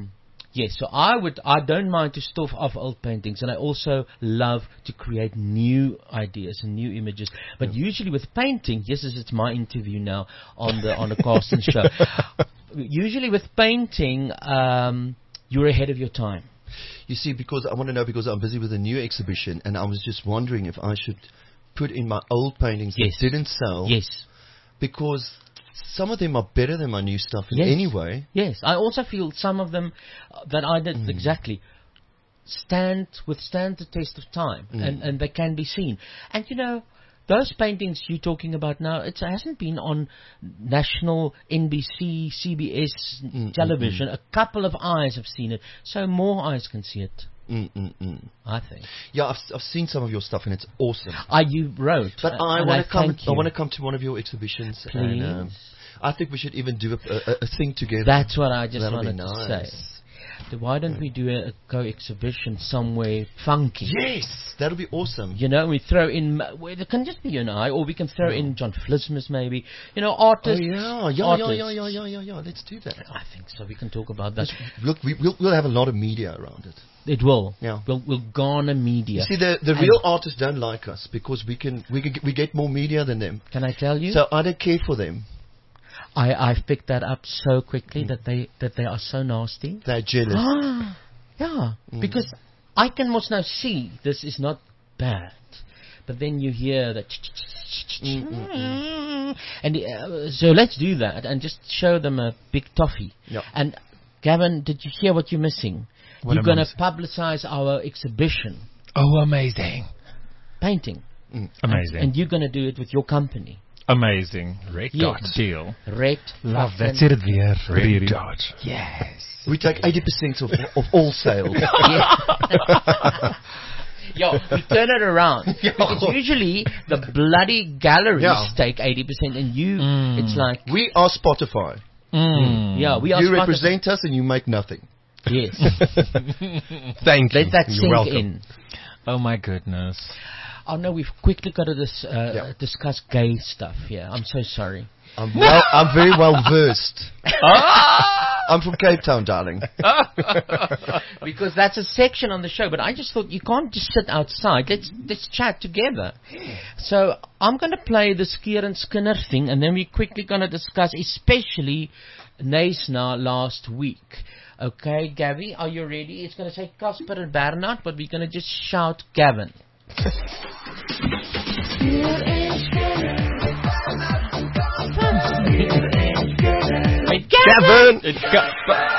Yes, so I would, I don't mind to stuff off old paintings, and I also love to create new ideas and new images. But usually with painting, yes, this is my interview now on the on the Carson show. Usually with painting, um, you're ahead of your time. You see, because I want to know, because I'm busy with a new exhibition, and I was just wondering if I should put in my old paintings Yes. that didn't sell. Yes. Because some of them are better than my new stuff in Yes. any way. Yes, I also feel some of them uh, that I did Mm. exactly stand withstand the test of time, Mm. and and they can be seen. And you know, those paintings you're talking about now, it hasn't been on national N B C, C B S Mm, television. mm, A couple of eyes have seen it, so more eyes can see it. Mm, mm, mm. I think. Yeah, I've, I've seen some of your stuff, and it's awesome. Ah, you wrote, But uh, I and want I to come. thank I you. want to come to one of your exhibitions. And, um, Please. I think we should even do a, a, a thing together. That's what I just That'll be wanted nice. to say. So why don't we do a, a co-exhibition somewhere funky? Yes, that'll be awesome. You know, we throw in, well, it can just be you and I, or we can throw in John Flismus maybe. You know, artists. Oh yeah, yeah, artists. yeah, yeah, yeah, yeah, yeah. Let's do that. I think so. We can talk about that. Look, we, we'll, we'll have a lot of media around it. It will. Yeah. We'll, we'll garner media. You see, the the And real artists don't like us because we can we can, we get more media than them. Can I tell you? So I don't care for them. I I've picked that up so quickly that they that they are so nasty. They're jealous. Yeah, Mm. because I can most now see this is not bad, but then you hear that, and uh, so let's do that and just show them a big toffee. Yeah. And Gavin, did you hear what you're missing? What You're am going I to publicize our exhibition, Oh, amazing. painting, Mm. Amazing. and you're going to do it with your company. Amazing. Red Yes. dot deal. Red. Love fucking- that. Sê dit weer. Red Riri. dot. Yes. We take eighty percent of of all sales. Yeah, we turn it around. Because usually the bloody galleries Yeah. take eighty percent and you, Mm. it's like, We are Spotify. Mm. yeah, we are You smart- represent us, and you make nothing. Yes. Thank you. Let that You're sink welcome. in. Oh my goodness. Oh no, we've quickly got to dis- uh, Yeah. discuss gay stuff here. I'm so sorry. I'm well. I'm very well versed. I'm from Cape Town, darling. Because that's a section on the show, but I just thought you can't just sit outside. Let's let's chat together. So I'm going to play the Skier and Skinner thing, and then we're quickly going to discuss, especially Neisna last week. Okay, Gabby, are you ready? It's going to say Casper and Bernard, but we're going to just shout Gavin. Met Gavin! It's got.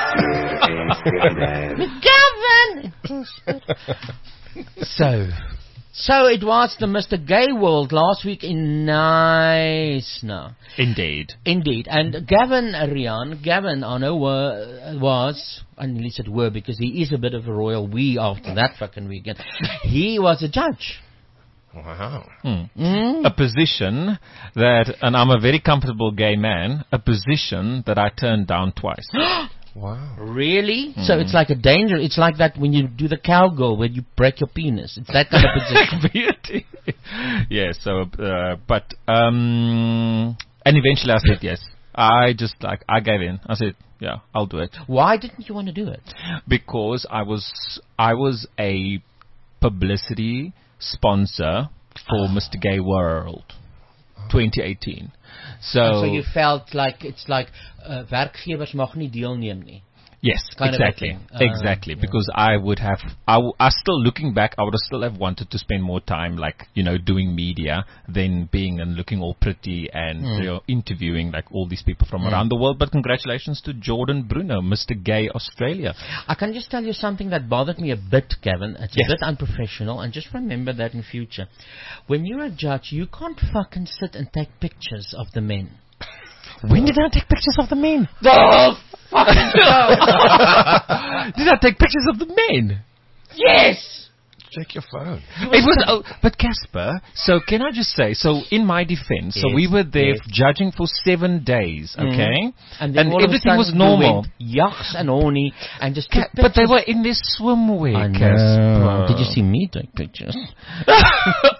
Met Gavin! So, so it was the Mister Gay World last week in Neisna. Indeed. Indeed. And Gavin Rian, Gavin, I know, uh, was, I nearly said were because he is a bit of a royal we after that fucking weekend. He was a judge. Wow. Hmm. Mm. A position that, and I'm a very comfortable gay man, a position that I turned down twice. Wow. Really? Mm. So it's like a danger. It's like that when you do the cowgirl where you break your penis. It's that kind of position. Beauty. Yeah, so, uh, but, um, and eventually I said yes. I just like, I gave in. I said, yeah, I'll do it. Why didn't you want to do it? Because I was, I was a publicity sponsor for Mister Gay World twenty eighteen. So, And so you felt like it's like uh, werkgewers mag nie deelneem nie. yes, kind of a exactly, thing. Uh, exactly. Because I would have, I, w- I still looking back, I would have still have wanted to spend more time, like you know, doing media than being and looking all pretty and Mm. you know, interviewing like all these people from Mm. around the world. But congratulations to Jordan Bruno, Mister Gay Australia. I can just tell you something that bothered me a bit, Gavin. It's Yes. a bit unprofessional, and just remember that in future. When you're a judge, you can't fucking sit and take pictures of the men. When did I take pictures of the men? Oh, fucking no! Did I take pictures of the men? Yes! Check your phone. It was, oh, but Casper, so can I just say, so in my defense, so Yes, we were there yes. judging for seven days, Mhm. okay? And, then all of a everything was sudden you normal. went Yachts and horny and just Ca- took but they pictures. were in their swimwear, I know. Casper. Did you see me take pictures?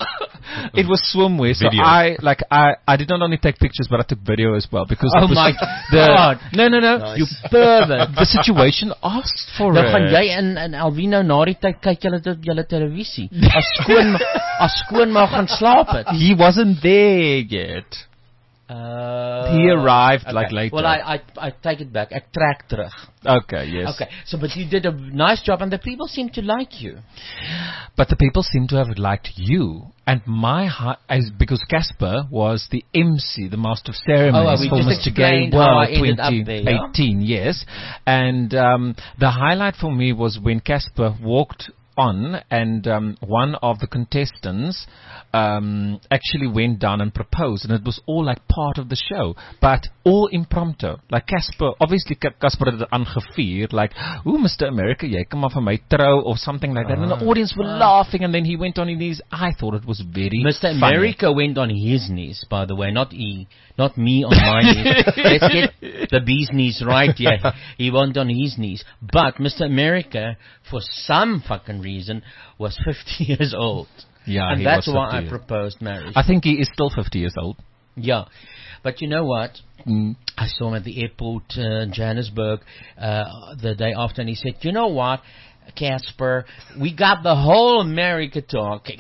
It was swimwear. So Video. I like I, I did not only take pictures, but I took video as well because Oh it was my the, God. No, no, no. Nice. You pervert. The situation asked for Dan it. gaan jy en, en Alvino na die tyd kyk julle dit julle televisie. As skoon as skoonma gaan slaap het. He wasn't there yet. Uh, He arrived okay. like later. Well, I, I I take it back. Ek trek terug. Okay, yes. Okay, so but you did a nice job, and the people seem to like you. But the people seem to have liked you. And my heart, as because Casper was the M C, the master of ceremonies Oh, we for just Mister Gay explained how I World ended up twenty there, yeah? eighteen, yes. And um, the highlight for me was when Casper walked on and um, one of the contestants um, actually went down and proposed, and it was all like part of the show, but all impromptu. Like Casper, obviously Ca- Casper had it aangevier, like, ooh, Mister America, jy kan maar vir my trou, or something like that. And the audience were laughing, and then he went on his knees. I thought it was very Mister funny. America went on his knees, by the way, not he, not me on my knees. Let's get the bee's knees right here. He went on his knees. But Mister America, for some fucking reason, was fifty years old. Yeah, and he that's was why fifty I years. proposed marriage. I think he is still fifty years old. Yeah, but you know what? Mm. I saw him at the airport uh, in Johannesburg uh, the day after, and he said, "You know what, Casper, we got the whole America talking."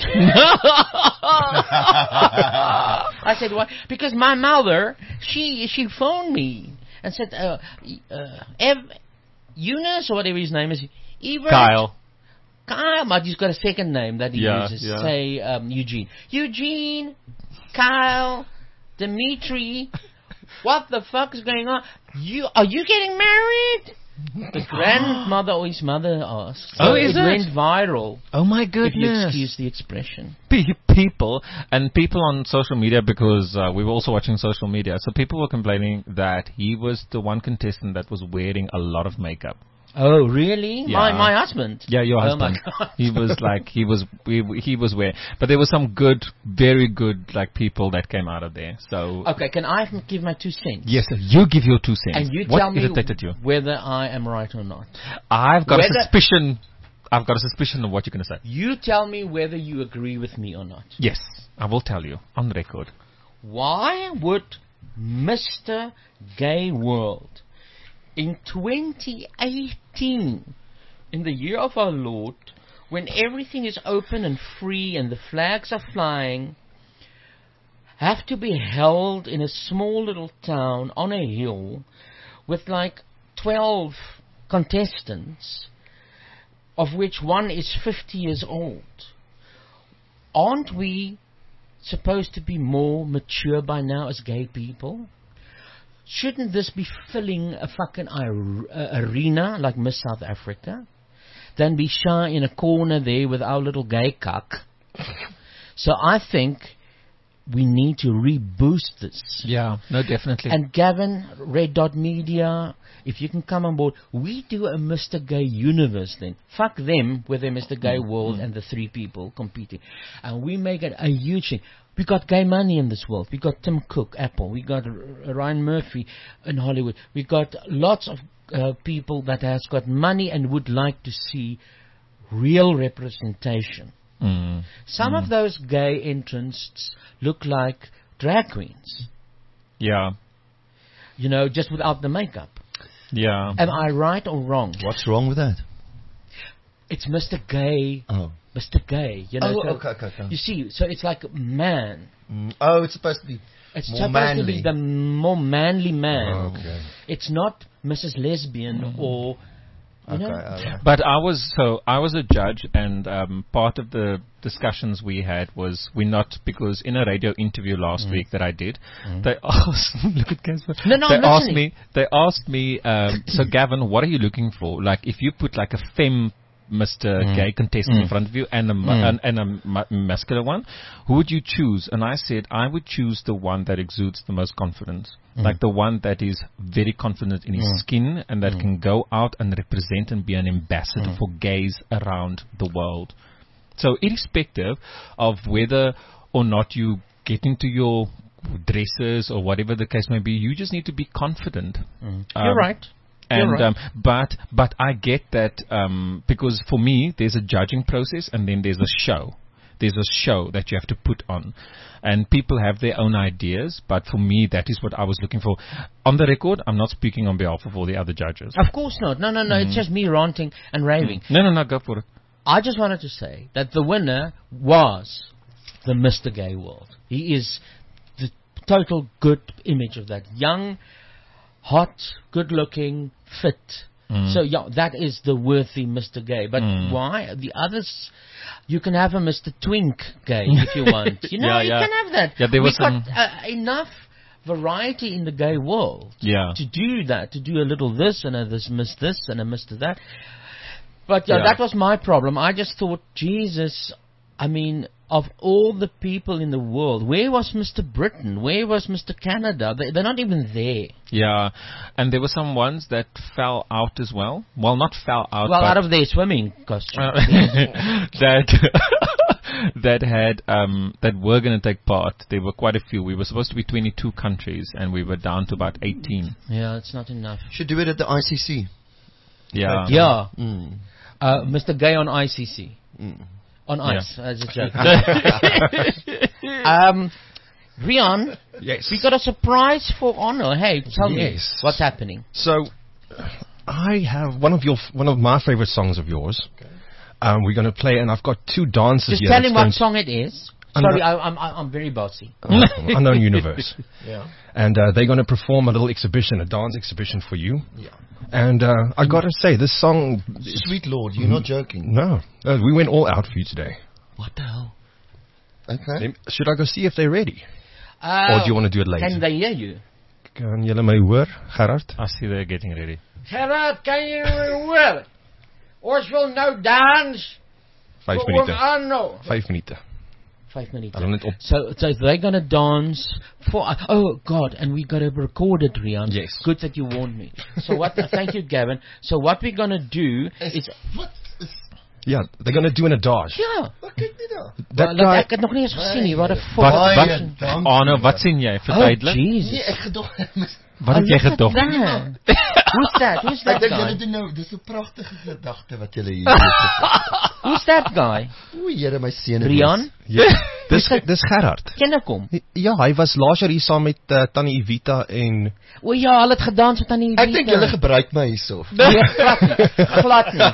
I said, "What?" Because my mother, she she phoned me and said, uh, uh, Ev- Eunice, or whatever his name is, Evert, Kyle. Kyle, but he's got a second name that he Yeah, uses. yeah. Say um, Eugene. Eugene, Kyle, Dimitri. What the fuck is going on? You are you getting married? The grandmother or his mother asked. Oh, So is it it? went viral. Oh my If you goodness. excuse the expression. Pe- people and people on social media, because uh, we were also watching social media, so people were complaining that he was the one contestant that was wearing a lot of makeup. Oh, really? Yeah. My my husband. Yeah, your Oh my husband. God. He was like he was he, he was wearing, but there were some good, very good like people that came out of there. So Okay, can I give my two cents? yes, sir, you give your two cents. And you what tell me irritated you? whether I am right or not. I've got Whether- a suspicion. I've got a suspicion of what you're going to say. You tell me whether you agree with me or not. Yes, I will tell you on record. Why would Mister Gay World in twenty eighteen, in the year of our Lord, when everything is open and free and the flags are flying, have to be held in a small little town on a hill with like twelve contestants, of which one is fifty years old? Aren't we supposed to be more mature by now as gay people? Shouldn't this be filling a fucking ar- uh, arena like Miss South Africa? Than be shy in a corner there with our little gay cuck. So I think we need to reboost this. Yeah, no, definitely. And Gavin, Red Dot Media, if you can come on board, we do a Mister Gay universe then. Fuck them with their Mister Gay world and the three people competing. And we make it a huge thing. We got gay money in this world. We got Tim Cook, Apple. We got R- Ryan Murphy in Hollywood. We got lots of uh, people that has got money and would like to see real representation. Mm. Some Mm. of those gay entrants look like drag queens. Yeah, You know, just without the makeup. yeah. Am I right or wrong? What's wrong with that? It's Mister Gay. Oh. Mister Gay. You know. Oh, so okay, okay, okay. You see, so it's like man. Mm, oh, it's supposed to be It's more supposed manly. to be the more manly man. Oh, okay. It's not Missus Lesbian or. You Okay, know? okay. But I was so I was a judge, and um, part of the discussions we had was we not because in a radio interview last Mm. week that I did, Mm. they asked look at Casper. No, no, they I'm asked listening. me. They asked me. Um, so Gavin, what are you looking for? Like if you put like a femme Mister Mm. Gay contestant Mm. in front of you and a mu- Mm. and, and a ma- muscular one, who would you choose? And I said I would choose the one that exudes the most confidence, Mm. like the one that is very confident in his Mm. skin and that Mm. can go out and represent and be an ambassador Mm. for gays around the world. So irrespective of whether or not you get into your dresses or whatever the case may be, you just need to be confident. Mm. Um, You're right. You're And right. um, but but I get that um, because for me there's a judging process and then there's a show. there's a show that you have to put on. And people have their own ideas, but for me, that is what I was looking for. On the record, I'm not speaking on behalf of all the other judges. Of course not. No, no, no. Mm. It's just me ranting and raving. No, no, no, go for it. I just wanted to say that the winner was the Mister Gay World. He is the total good image of that. Young, hot, good-looking, fit. Mm. So, yeah, that is the worthy Mister Gay. But Mm. why? The others... You can have a Mister Twink gay if you want. You know, Yeah, you yeah. can have that. Yeah, there was We've got some- uh, enough variety in the gay world Yeah. to do that, to do a little this and a this miss this and a Mister that. But yeah, Yeah. that was my problem. I just thought, Jesus, I mean, of all the people in the world, where was Mister Britain? Where was Mister Canada? They, they're not even there. Yeah, and there were some ones that fell out as well. Well, not fell out, well, but out of their swimming costume. Uh, that that had um, that were going to take part. There were quite a few. We were supposed to be twenty-two countries, and we were down to about eighteen. Yeah, it's not enough. Should do it at the I C C. Yeah, Yeah. Mm. Uh, Mister Gay on I C C. Mm. On Yeah. ice, as a joke. um, Rian, Yes. we got a surprise for Honor. Hey, tell me Yes. what's happening. So, I have one of your one of my favorite songs of yours. Um, we're going to play, and I've got two dancers Just here. tell that's him what going- song it is. Unknown- Sorry, I, I'm I'm I'm very bossy. Uh, Unknown Universe. Yeah. And uh, they're going to perform a little exhibition, a dance exhibition for you. Yeah. And uh, I got to say, this song. Sweet Lord, you're not joking. No, uh, we went all out for you today. What the hell? Okay. Then- Should I go see if they're ready? Uh, Or do you want to do it later? Can they hear you? Kan julle my hoor, Gerard? I see they're getting ready. Gerard, kan je hoor? Ons wil nou dans. Vijf Voor minuten. Arno. Vijf minuten. Five minutes. Hulle net op. So, so they're gonna dance for. Uh, oh God! And we gotta record it, Rian. Yes. Good that you warned me. So what? thank you, Gavin. So what we're gonna do is. Yeah, they're going to do an adage. Ja. Wat kyk jy daar? That Wel, guy, ek het nog nie eens gesien nie. Wat 'n Wat, fuck. wat, dankie. Arno, wat sien jy? Oh Verduidelik. Jesus! Nee, ek gedog. Wat heb Oh, jy look at gedog? that. Who's that? Who's Ek that dink julle guy? doen nou, dis 'n pragtige gedagte wat julle hier het. Who's that guy? O, Here my seun. Rian? ja, dis dis Gerard. Ken ek hom? Ja, hy was laas jaar hier saam met uh, Tannie Evita en O ja, hulle het gedans met aan die. Ek dink julle gebruik my hierso. Nee, glad nie. Glad nie.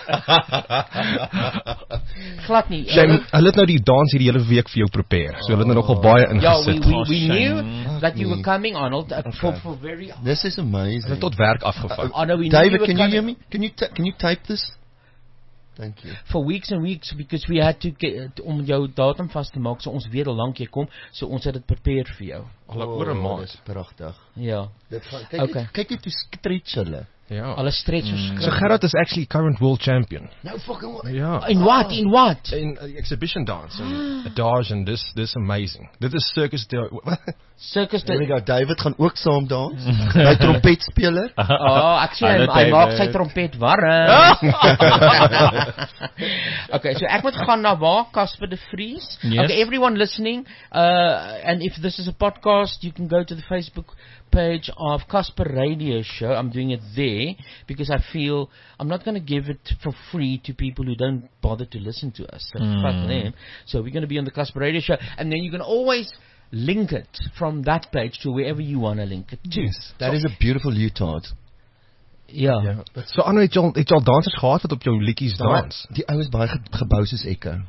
Glad nie. Sy, hulle het nou die dans hierdie hele week vir jou prepare. So hulle het nou nogal baie Ja, we, ingesit. we, we shame. knew that you were coming, Arnold, uh, for, for very... This is amazing. Hulle het tot werk afgevat. Oh, no, we knew David, you were can you coming hear me? Can you ta- can you type this? Thank you. For weeks and weeks, because we had to get, om jou datum vast te maak, so ons weet hoe lank jy kom, so ons het dit prepared vir jou. Al oor 'n maand. Dis pragtig. Ja. Dit gaan kyk Okay. net, kyk net hoe stretch hulle. Ja. Alle stretchers. So Gerard is actually current world champion. Nou fucking what? Ja. In what? In what? In uh, exhibition dance and adage and this this amazing. Dit is circus Circus There we de... go. David gaan ook saam dans. My trompetspeler. Oh, ek sien hy, Hallo, hy maak David. sy trompet warm. Okay, so ek moet gaan na waar? Casper de Vries? Yes. Okay, everyone listening, uh, and if this is a podcast, you can go to the Facebook page of Casper Radio Show. I'm doing it there because I feel I'm not going to give it for free to people who don't bother to listen to us. So Mm. fuck them. So we're going to be on the Casper Radio Show, and then you can always link it from that page to wherever you want to link it to. Yes. That is a beautiful leotard. Ja. Ja. So Anno het jy al het jy al dansers gehad wat op jou liedjies dans? Die ouens baie ge- gebou soos ekke.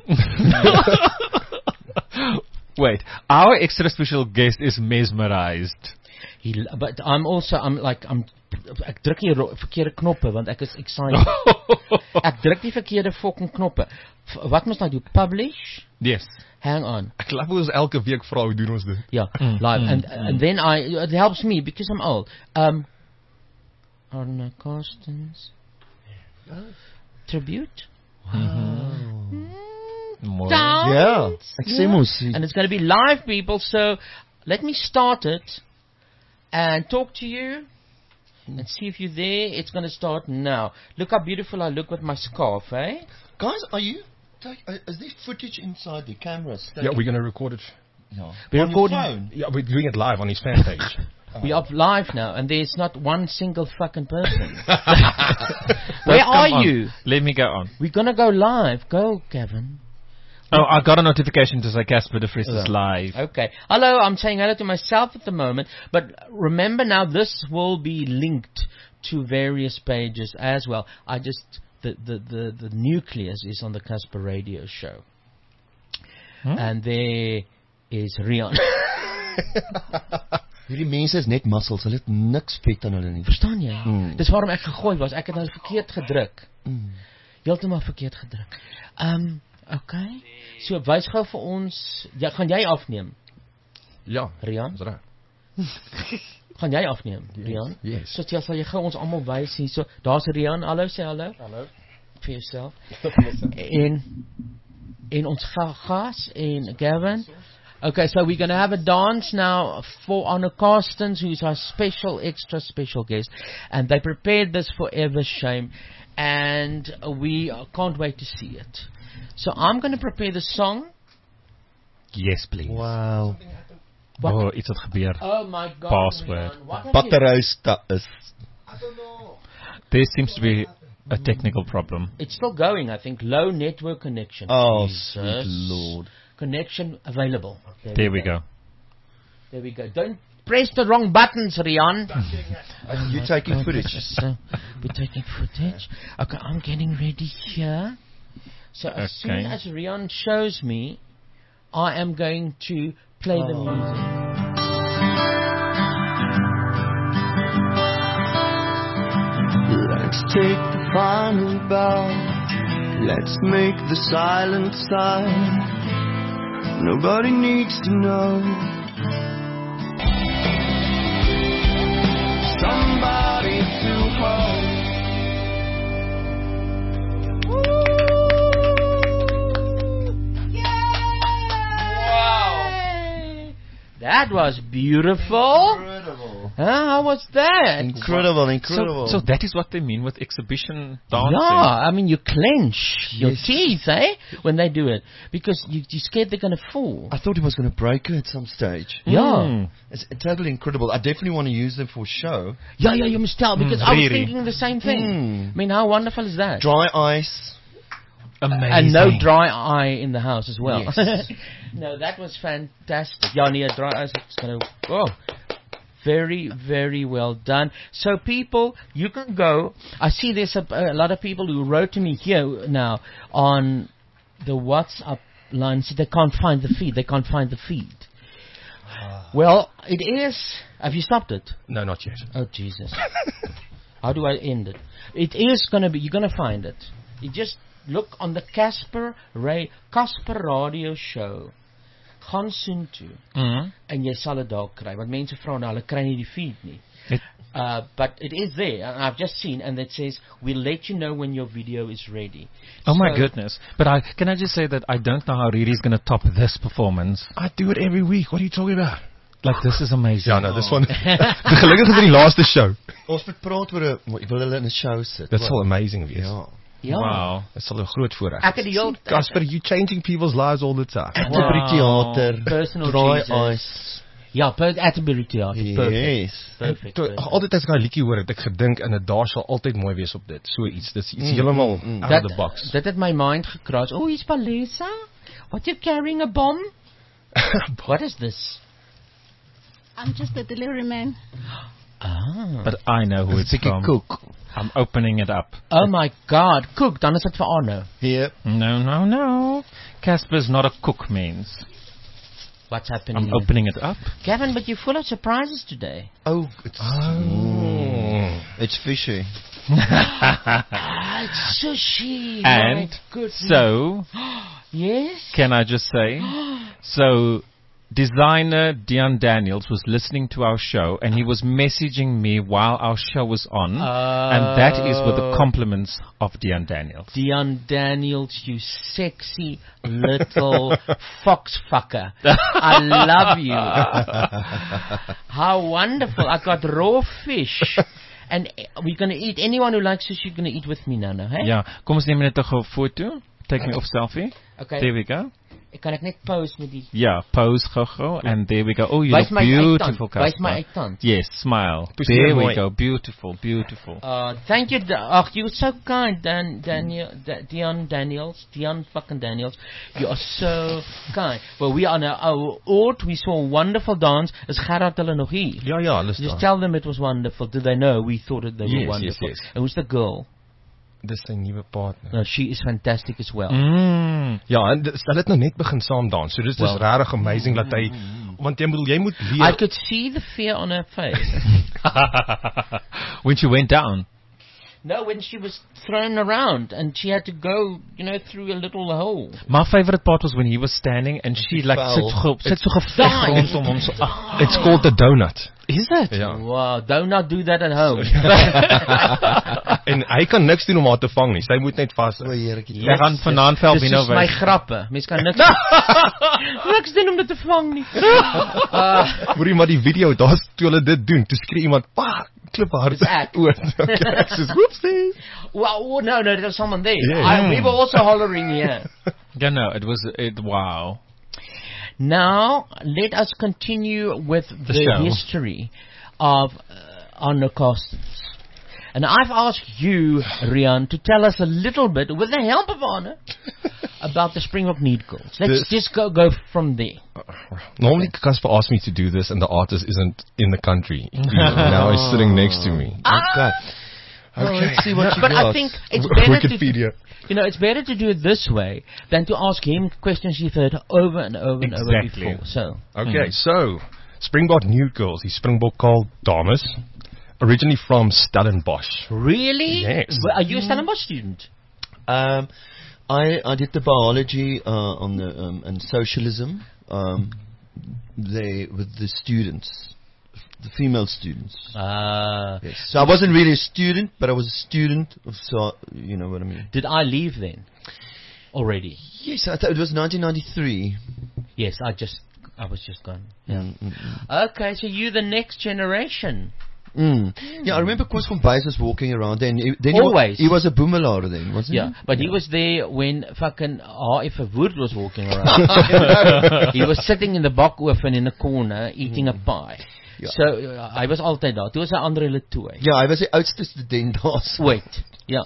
Wait, our extra special guest is mesmerized. He, but I'm also I'm like I'm ek druk die ro- verkeerde knoppe want ek is excited. Ek druk die verkeerde fucking knoppe. F- wat moet nou doen? Publish? Yes. Hang on. Ek glo ons elke week vra hoe doen ons dit. Yeah, Mm, live mm, and mm. and then I it helps me because I'm old. Um Arno Carstens tribute. More. Dance. Ja, ek sê mos. And it's going to be live, people. So let me start it and talk to you and see if you're there. It's going to start now. Look how beautiful I look with my scarf, eh? Guys, are you take, uh, is there footage inside the cameras? Yeah, we're going to record it. Yeah. We're On your recording. phone? Yeah, we're doing it live on his fan page. We are live now, and there's not one single fucking person. Where Come are on. you? Let me go on. We're gonna go live. Go, Kevin. Oh, I got a notification to say Casper de Vries is Yeah. live. Okay. Hello, I'm saying hello to myself at the moment, but remember now this will be linked to various pages as well. I just, the, the, the, the nucleus is on the Casper Radio Show. Hmm? And there is Rian. Hierdie mense is net muscles, hulle het niks vet aan hulle nie. Verstaan jy? Mm. Dis waarom ek gegooi was. Ek het nou verkeerd gedruk. Mm. Heeltemal verkeerd gedruk. Ehm, um, okay. So wys gou vir ons, ja, gaan jy afneem? Ja, Rian? dis reg. Gaan jy afneem, Rian? Yes. So jy sal jy gou ons almal wys hier. So daar's Rian. Hallo, sê hallo. Hallo. Vir jouself. en en ons ga- gas en Gavin. Okay, so we're going to have a dance now for Anna Carstens, who's our special, extra special guest. And they prepared this for Ever Shame. And we uh, can't wait to see it. So I'm going to prepare the song. Yes, please. Wow. Wat? Oh, iets het gebeur. Oh my God, Password. Rian, what have Battery sta is. There seems to be a technical problem. It's still going, I think. Low network connection. Oh, Jesus. sweet Lord. Connection available. There, There we go. There we go. Don't press the wrong buttons, Rian. Are you taking footage? So, we're taking footage. Okay, I'm getting ready here. So as soon Okay. as Rian shows me, I am going to play the music. Let's take the final bow. Let's make the silent sign. Nobody needs to know. Somebody to hold. Wow. That was beautiful. Incredible. Huh? How was that? Incredible, incredible. So, so that is what they mean with exhibition dancing. Yeah, I mean you clench your Yes. teeth, eh, when they do it, because you, you're scared they're going to fall. I thought he was going to break her at some stage. Yeah. Mm. It's totally incredible. I definitely want to use them for show. Yeah, yeah, you must tell, because I was really? thinking the same thing. Mm. I mean, how wonderful is that? Dry ice. Amazing. And no dry eye in the house as well. Yes. No, that was fantastic. Yeah, near dry eyes, it's going to... Oh, very, very well done. So people, you can go... I see there's a, a lot of people who wrote to me here now on the WhatsApp line. See, they can't find the feed. They can't find the feed. Well, it is... Have you stopped it? No, not yet. Oh, Jesus. How do I end it? It is going to be... You're going to find it. You just... Look on the Casper Ray Casper Radio Show. Gaan soon toe. Mhm. En jy sal dit daar kry. Want mense vra nou, hulle kry nie die feed nie. It- Uh, but it is there. And I've just seen, and it says, we'll let you know when your video is ready. Oh my So- goodness. But I can I just say that I don't know how Riri's going to top this performance. I do it every week. What are you talking about? Like, this is amazing. Ja, nou, dis van... Gelukkig is dit die laaste show. Ons moet praat oor 'n wil hulle in 'n show sit. Dit sal amazing wees. Ja. Ja. Wow. Dit sal 'n groot voorreg Ek het die hele Casper, you changing people's lives all the time. Atterbury Wow. Theater. Personal Dry Jesus. ice. Ja, per Atterbury Theater. Perfect. Yes. Perfect. Toe, perfect. altyd as ek daai liedjie hoor, het ek gedink en 'n daar sal altyd mooi wees op dit. So iets. Dis iets Mm, heeltemal mm, mm. out Dat, of the box. dat het my mind gekruis. Oh, is Palesa? What, you carrying a bomb? What is this? I'm just a delivery man. Ah. But I know who it's Vicky from. Cook. I'm opening it up. Oh my God. Cook, dan is het vir Arno. Here. No, no, no. Casper's not a cook, means. What's happening I'm here? opening it up. Gavin, but you're full of surprises today. Oh, it's Oh. it's fishy. Ah, it's sushi. And My goodness. so, Yes? can I just say, so designer Dion Daniels was listening to our show and he was messaging me while our show was on, and that is with the compliments of Dion Daniels. Dion Daniels, you sexy little fox fucker. I love you. How wonderful. I got raw fish. And eh, we're going to eat. Anyone who likes sushi, you're going to eat with me, Nana. Hey? Ja, kom ons neem net 'n gou foto. Take me off selfie. Okay. There we go. Kan ek net pose met die... Yeah, pose gou-gou, and there we go. Oh, you Wys look my beautiful, uittand. Wys Casper. my uittand. Yes, smile. Dis There we mooi. go. Beautiful, beautiful. Uh, thank you. Da- Ach, you're so kind, Dan, Daniel, Da- Dion Daniels, Dion fucking Daniels. You are so kind. Well, we are on our oord. We saw a wonderful dance. Is Gerard hulle nog hier? Ja, ja, hulle is Just daar. tell them it was wonderful. Do they know we thought that they Yes, were yes, wonderful? yes. And who's the girl? Dis sy nuwe partner. No, she is fantastic as well. Mm. Ja, en dis- hulle het nou net begin saam dans. So dis dis Well. regtig amazing dat hy want jy moet jy moet leer. I could see the fear on her face. When she went down. No, when she was thrown around and she had to go, you know, through a little hole. My favorite part was when he was standing and she like fell. sit so sit so geveg Dive. rondom hom so. Ah. It's called the donut. Is it? Ja. Wow, don't not do that at home. En hy kan niks doen om haar te vang nie. Sy moet net vas. O, Sy gaan vanaand vir Dis Albino soos my wys. grappe. Mens kan niks niks doen om dit te vang nie. Uh, Hoorie maar die video, daar's toe hulle dit doen, toe skree iemand, "Wag, klip haar oor." Okay, ek sê, "Whoopsie." well, oh, no, no, there was someone there. Yeah. I, we were also hollering here. Yeah, no, it was it. Wow. Now, let us continue with the, show. history of uh, Anna Carstens. And I've asked you, Rian, to tell us a little bit, with the help of Anna, about the Springbok Need Girls. Let's This- just go go from there. Normally Casper asked me to do this and the artist isn't in the country. Now he's sitting next to me. Okay. Okay. Well, let's see what you But I got. think it's better Wikipedia. to, you know, it's better to do it this way than to ask him questions you've heard over and over and over Exactly. before. So, Okay, mm. so Springbok Nude Girls, die Springbok called Dames, originally from Stellenbosch. Really? Yes. Well, are you a Stellenbosch student? Um, I I did the biology uh, on the um, and socialism. Um, they with the students, the female students. Ah. Yes. So I wasn't really a student, but I was a student of so you know what I mean. Did I leave then? Already? Yes, I thought it was nineteen ninety-three. Yes, I just, I was just gone. Mm, mm, mm. Okay, so you the next generation. Mm. Yeah, I remember Koos van Buys was walking around then. He- then he wa- Always. He was a boemelaar then, wasn't Yeah, he? but he was there when fucking H F Wood was walking around. He was sitting in the bakoven in the corner eating a pie. Ja. So, uh, hy was altyd daar. Toe was hy Andre Letoy. Ja, hy was die oudste student daar. so. Wait, yeah.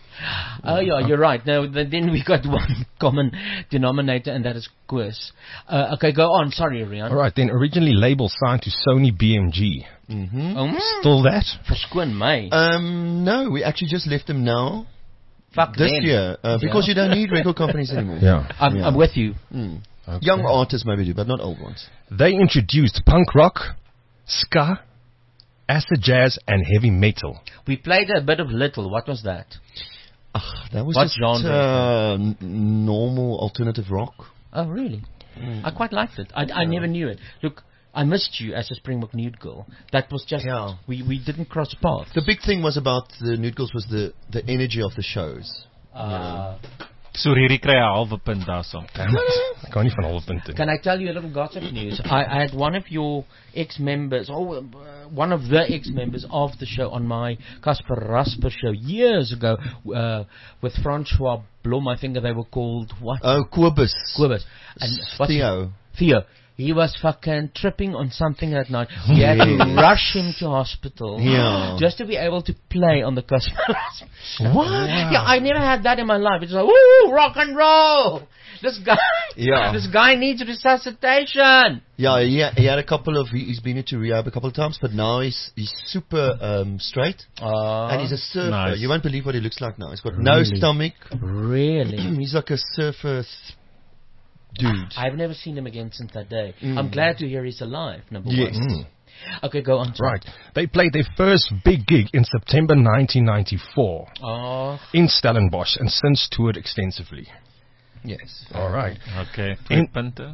Oh yeah, you're right. Now th- then we got one common denominator, and that is Koos. Uh, okay, go on. Sorry, Rian. Alright, then originally label signed to Sony B M G. Mm-hmm. Um, Still that? Verskoon my. Um, no, we actually just left them now. Fuck this them. year uh, because Yeah. you don't need record companies anymore. Yeah. I'm, I'm with you. Mm. Okay. Young artists maybe do, but not old ones. They introduced punk rock, ska, acid jazz, and heavy metal. We played a bit of Little. What was that? Ach, that was What just genre? uh, n- normal alternative rock. Oh, really? Mm. I quite liked it. I, I never knew it. Look, I missed you as a Springbok Nude Girl. That was just, Yeah. we, we didn't cross paths. The big thing was about the Nude Girls was the, the energy of the shows. Uh, So Riri kry 'n halwe punt daarso. Ek kan nie van halwe punte. Can I tell you a little gossip news? I, I had one of your ex-members, or uh, one of the ex-members of the show on my Casper Rasper show years ago uh, with Francois Blom. I think they were called what? Oh, Kobus. Kobus. And what's Theo. Theo. He was fucking tripping on something that night. We had to Yes. rush him to hospital Yeah. just to be able to play on the Casper Rasper show. What? Yeah, I never had that in my life. It's like, woo, rock and roll. This guy, Yeah. this guy needs resuscitation. Yeah, he, he had a couple of, he- he's been into rehab a couple of times, but now he's he's super um, straight. Uh, and he's a surfer. Nice. You won't believe what he looks like now. He's got no Really? stomach. Really? He's like a surfer th- dude. I've never seen him again since that day. Mm. I'm glad to hear he's alive, number Yes. one. Okay, go on. Right. They played their first big gig in September nineteen ninety-four Oh, in Stellenbosch and since toured extensively. Yes. All right. Okay, In- twee punte.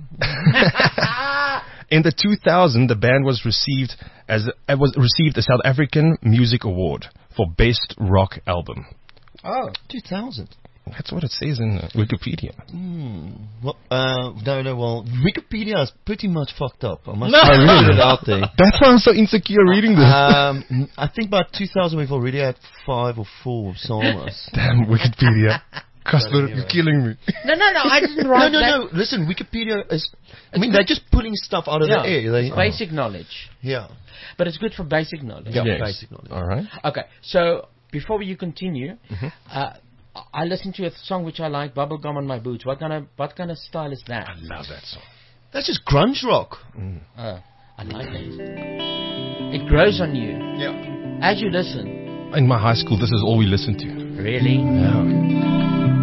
In the two thousand, the band was received as uh, was received a South African Music Award for Best Rock Album. Oh, two thousand. That's what it says in uh, Wikipedia. Hmm. Well, uh, no, no, well, Wikipedia is pretty much fucked up. I must No. I read it out there. That's why I'm so insecure reading this. Um, I think by two thousand we've already had five or four songs. Damn Wikipedia. Casper, you're killing me. No, no, no, I didn't write No, no, that. no. Listen, Wikipedia is. I mean, they're just pulling stuff out of Yeah, the air. They, it's basic knowledge. Yeah. But it's good for basic knowledge. Yeah, Yes. basic knowledge. All right. Okay, so before you continue, Mhm. uh, I listened to a song which I like, Bubblegum on My Boots. What kind of what kind of style is that? I love that song. That's just grunge rock. Oh, I like it. It grows on you. Yeah. As you listen. In my high school, this is all we listened to. Really? Yeah.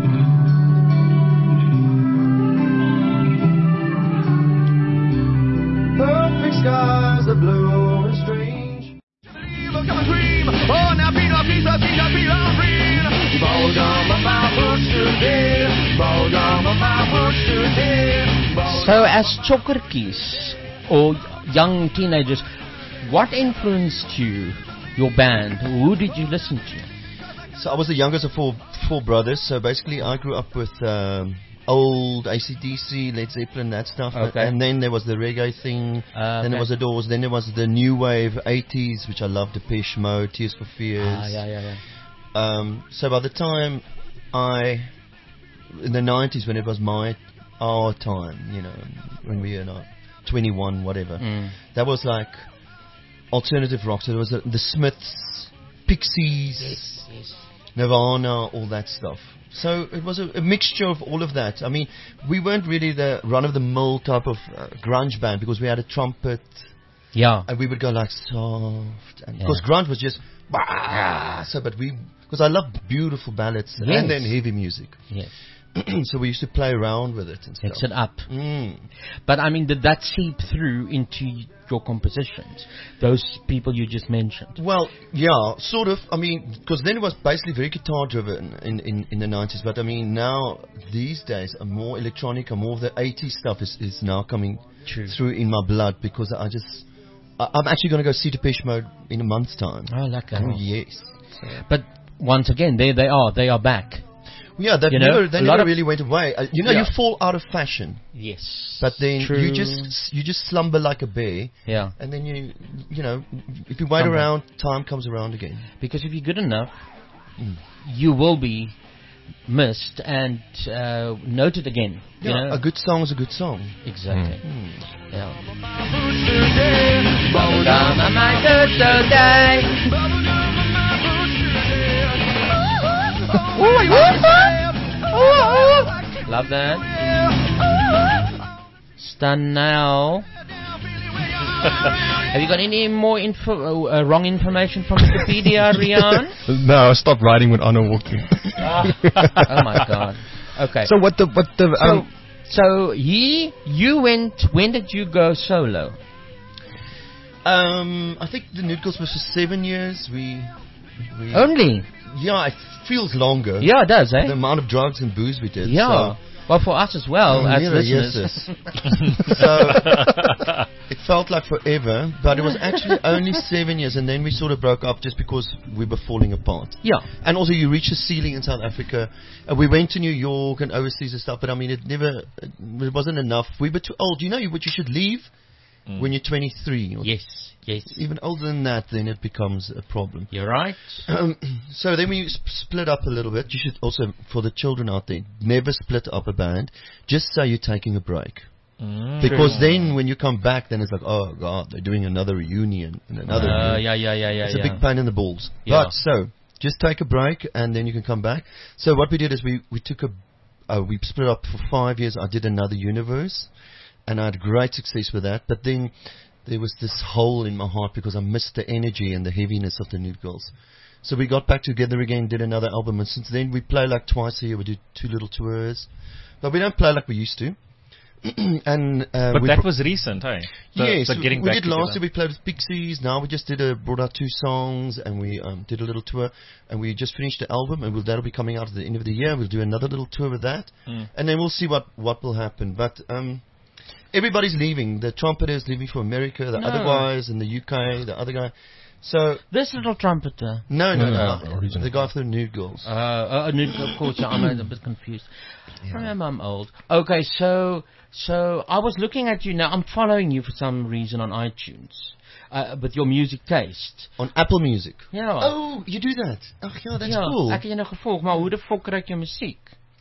Perfect skies are blue and strange. Bow down on my boots today. Bow down on my boots today. So as chokkertjies or young teenagers, what influenced you, your band? Who did you listen to? So I was the youngest of four four brothers. So basically, I grew up with um, old A C D C, Led Zeppelin, that stuff. Okay. And then there was the reggae thing. Uh, then there okay. was the Doors. Then there was the new wave eighties, which I loved, Depeche Mode, Tears for Fears. Ah, yeah, yeah, yeah. Um, so by the time I, in the nineties, when it was my our time, you know, when we were like twenty-one, whatever, Mm. that was like alternative rock. So there was the, the Smiths, Pixies, Yes, yes. Nirvana, all that stuff. So it was a, a mixture of all of that. I mean, we weren't really the run-of-the-mill type of uh, grunge band because we had a trumpet. Yeah. And we would go like soft. And Yeah. because grunge was just... "Bah!" So, but we... Because I love beautiful ballads Yes. and then heavy music. Yes. So we used to play around with it and stuff. Mix it up. Mm. But I mean, did that seep through into your compositions? Those people you just mentioned. Well, yeah, sort of. I mean, because then it was basically very guitar driven in, in, in the nineties. But I mean, now, these days, are more electronic and more of the eighties stuff is, is now coming True. through in my blood because I just. I, I'm actually going to go see Depeche Mode in a month's time. Oh, lucky. Oh, yes. So. But once again, there they are. They are back. Yeah, that You know, never, they a lot never of- really went away. Uh, you know, Yeah. you fall out of fashion. Yes. But then True. you just you just slumber like a bear. Yeah. And then you you know if you wait Come back. around, time comes around again. Because if you're good enough, Mm. you will be missed and uh, noted again. You Yeah, know? a good song is a good song. Exactly. Mm. Yeah. Bubblegum on my boots today. Love that. Stanel. Have you got any more info, uh, uh, wrong information from Wikipedia, Rian? No, I stopped writing when Anna walked in. Oh my God. Okay. So what the what the So, um, so he, you went. When did you go solo? Um, I think the Nude Girls was for seven years. We, we Only. Yeah, it feels longer. Yeah, it does, eh? The amount of drugs and booze we did. Yeah. So. Well, for us as well, Oh, as yeah, listeners. yes, yes. So it felt like forever, but it was actually only seven years, and then we sort of broke up just because we were falling apart. Yeah. And also, you reach a ceiling in South Africa. And we went to New York and overseas and stuff, but I mean, it never, it wasn't enough. We were too old. You know, you, what you should leave Mm. when you're twenty-three. Or Yes, yes. Even older than that, then it becomes a problem. You're right. Um, so then we sp- split up a little bit. You should also, for the children out there, never split up a band. Just say you're taking a break. Mm. Because True. then when you come back, then it's like, oh God, they're doing another reunion and another. Uh, reunion. yeah, yeah, yeah, yeah. It's a yeah. big pain in the balls. Yeah. But so just take a break and then you can come back. So what we did is we we took a uh, we split up for five years. I did another universe, and I had great success with that. But then there was this hole in my heart because I missed the energy and the heaviness of the Nude Girls. So we got back together again, did another album, and since then we play like twice a year. We do two little tours, but we don't play like we used to. and uh, But we that pro- was recent, hey? The- yes, the getting we back did last together. year. We played with Pixies. Now we just did a brought out two songs, and we um, did a little tour, and we just finished the album, and we'll, that'll be coming out at the end of the year. We'll do another little tour with that, Mm. and then we'll see what what will happen. But um, everybody's leaving. The trumpeter is leaving for America. The No. other guys in the U K. The other guy. So This little trumpeter. no, no, no, No, no, no, the guy for the Nude Girls. Uh, uh, Nude, of course, yeah, I'm a bit confused. Remember, I'm old. Okay, so so I was looking at you now. I'm following you for some reason on iTunes uh, with your music taste. On Apple Music. Ja. Oh, you do that? Oh, yeah, that's ja, cool. ek het jou nou gevolg, maar hoe de fok kry ek jou musiek?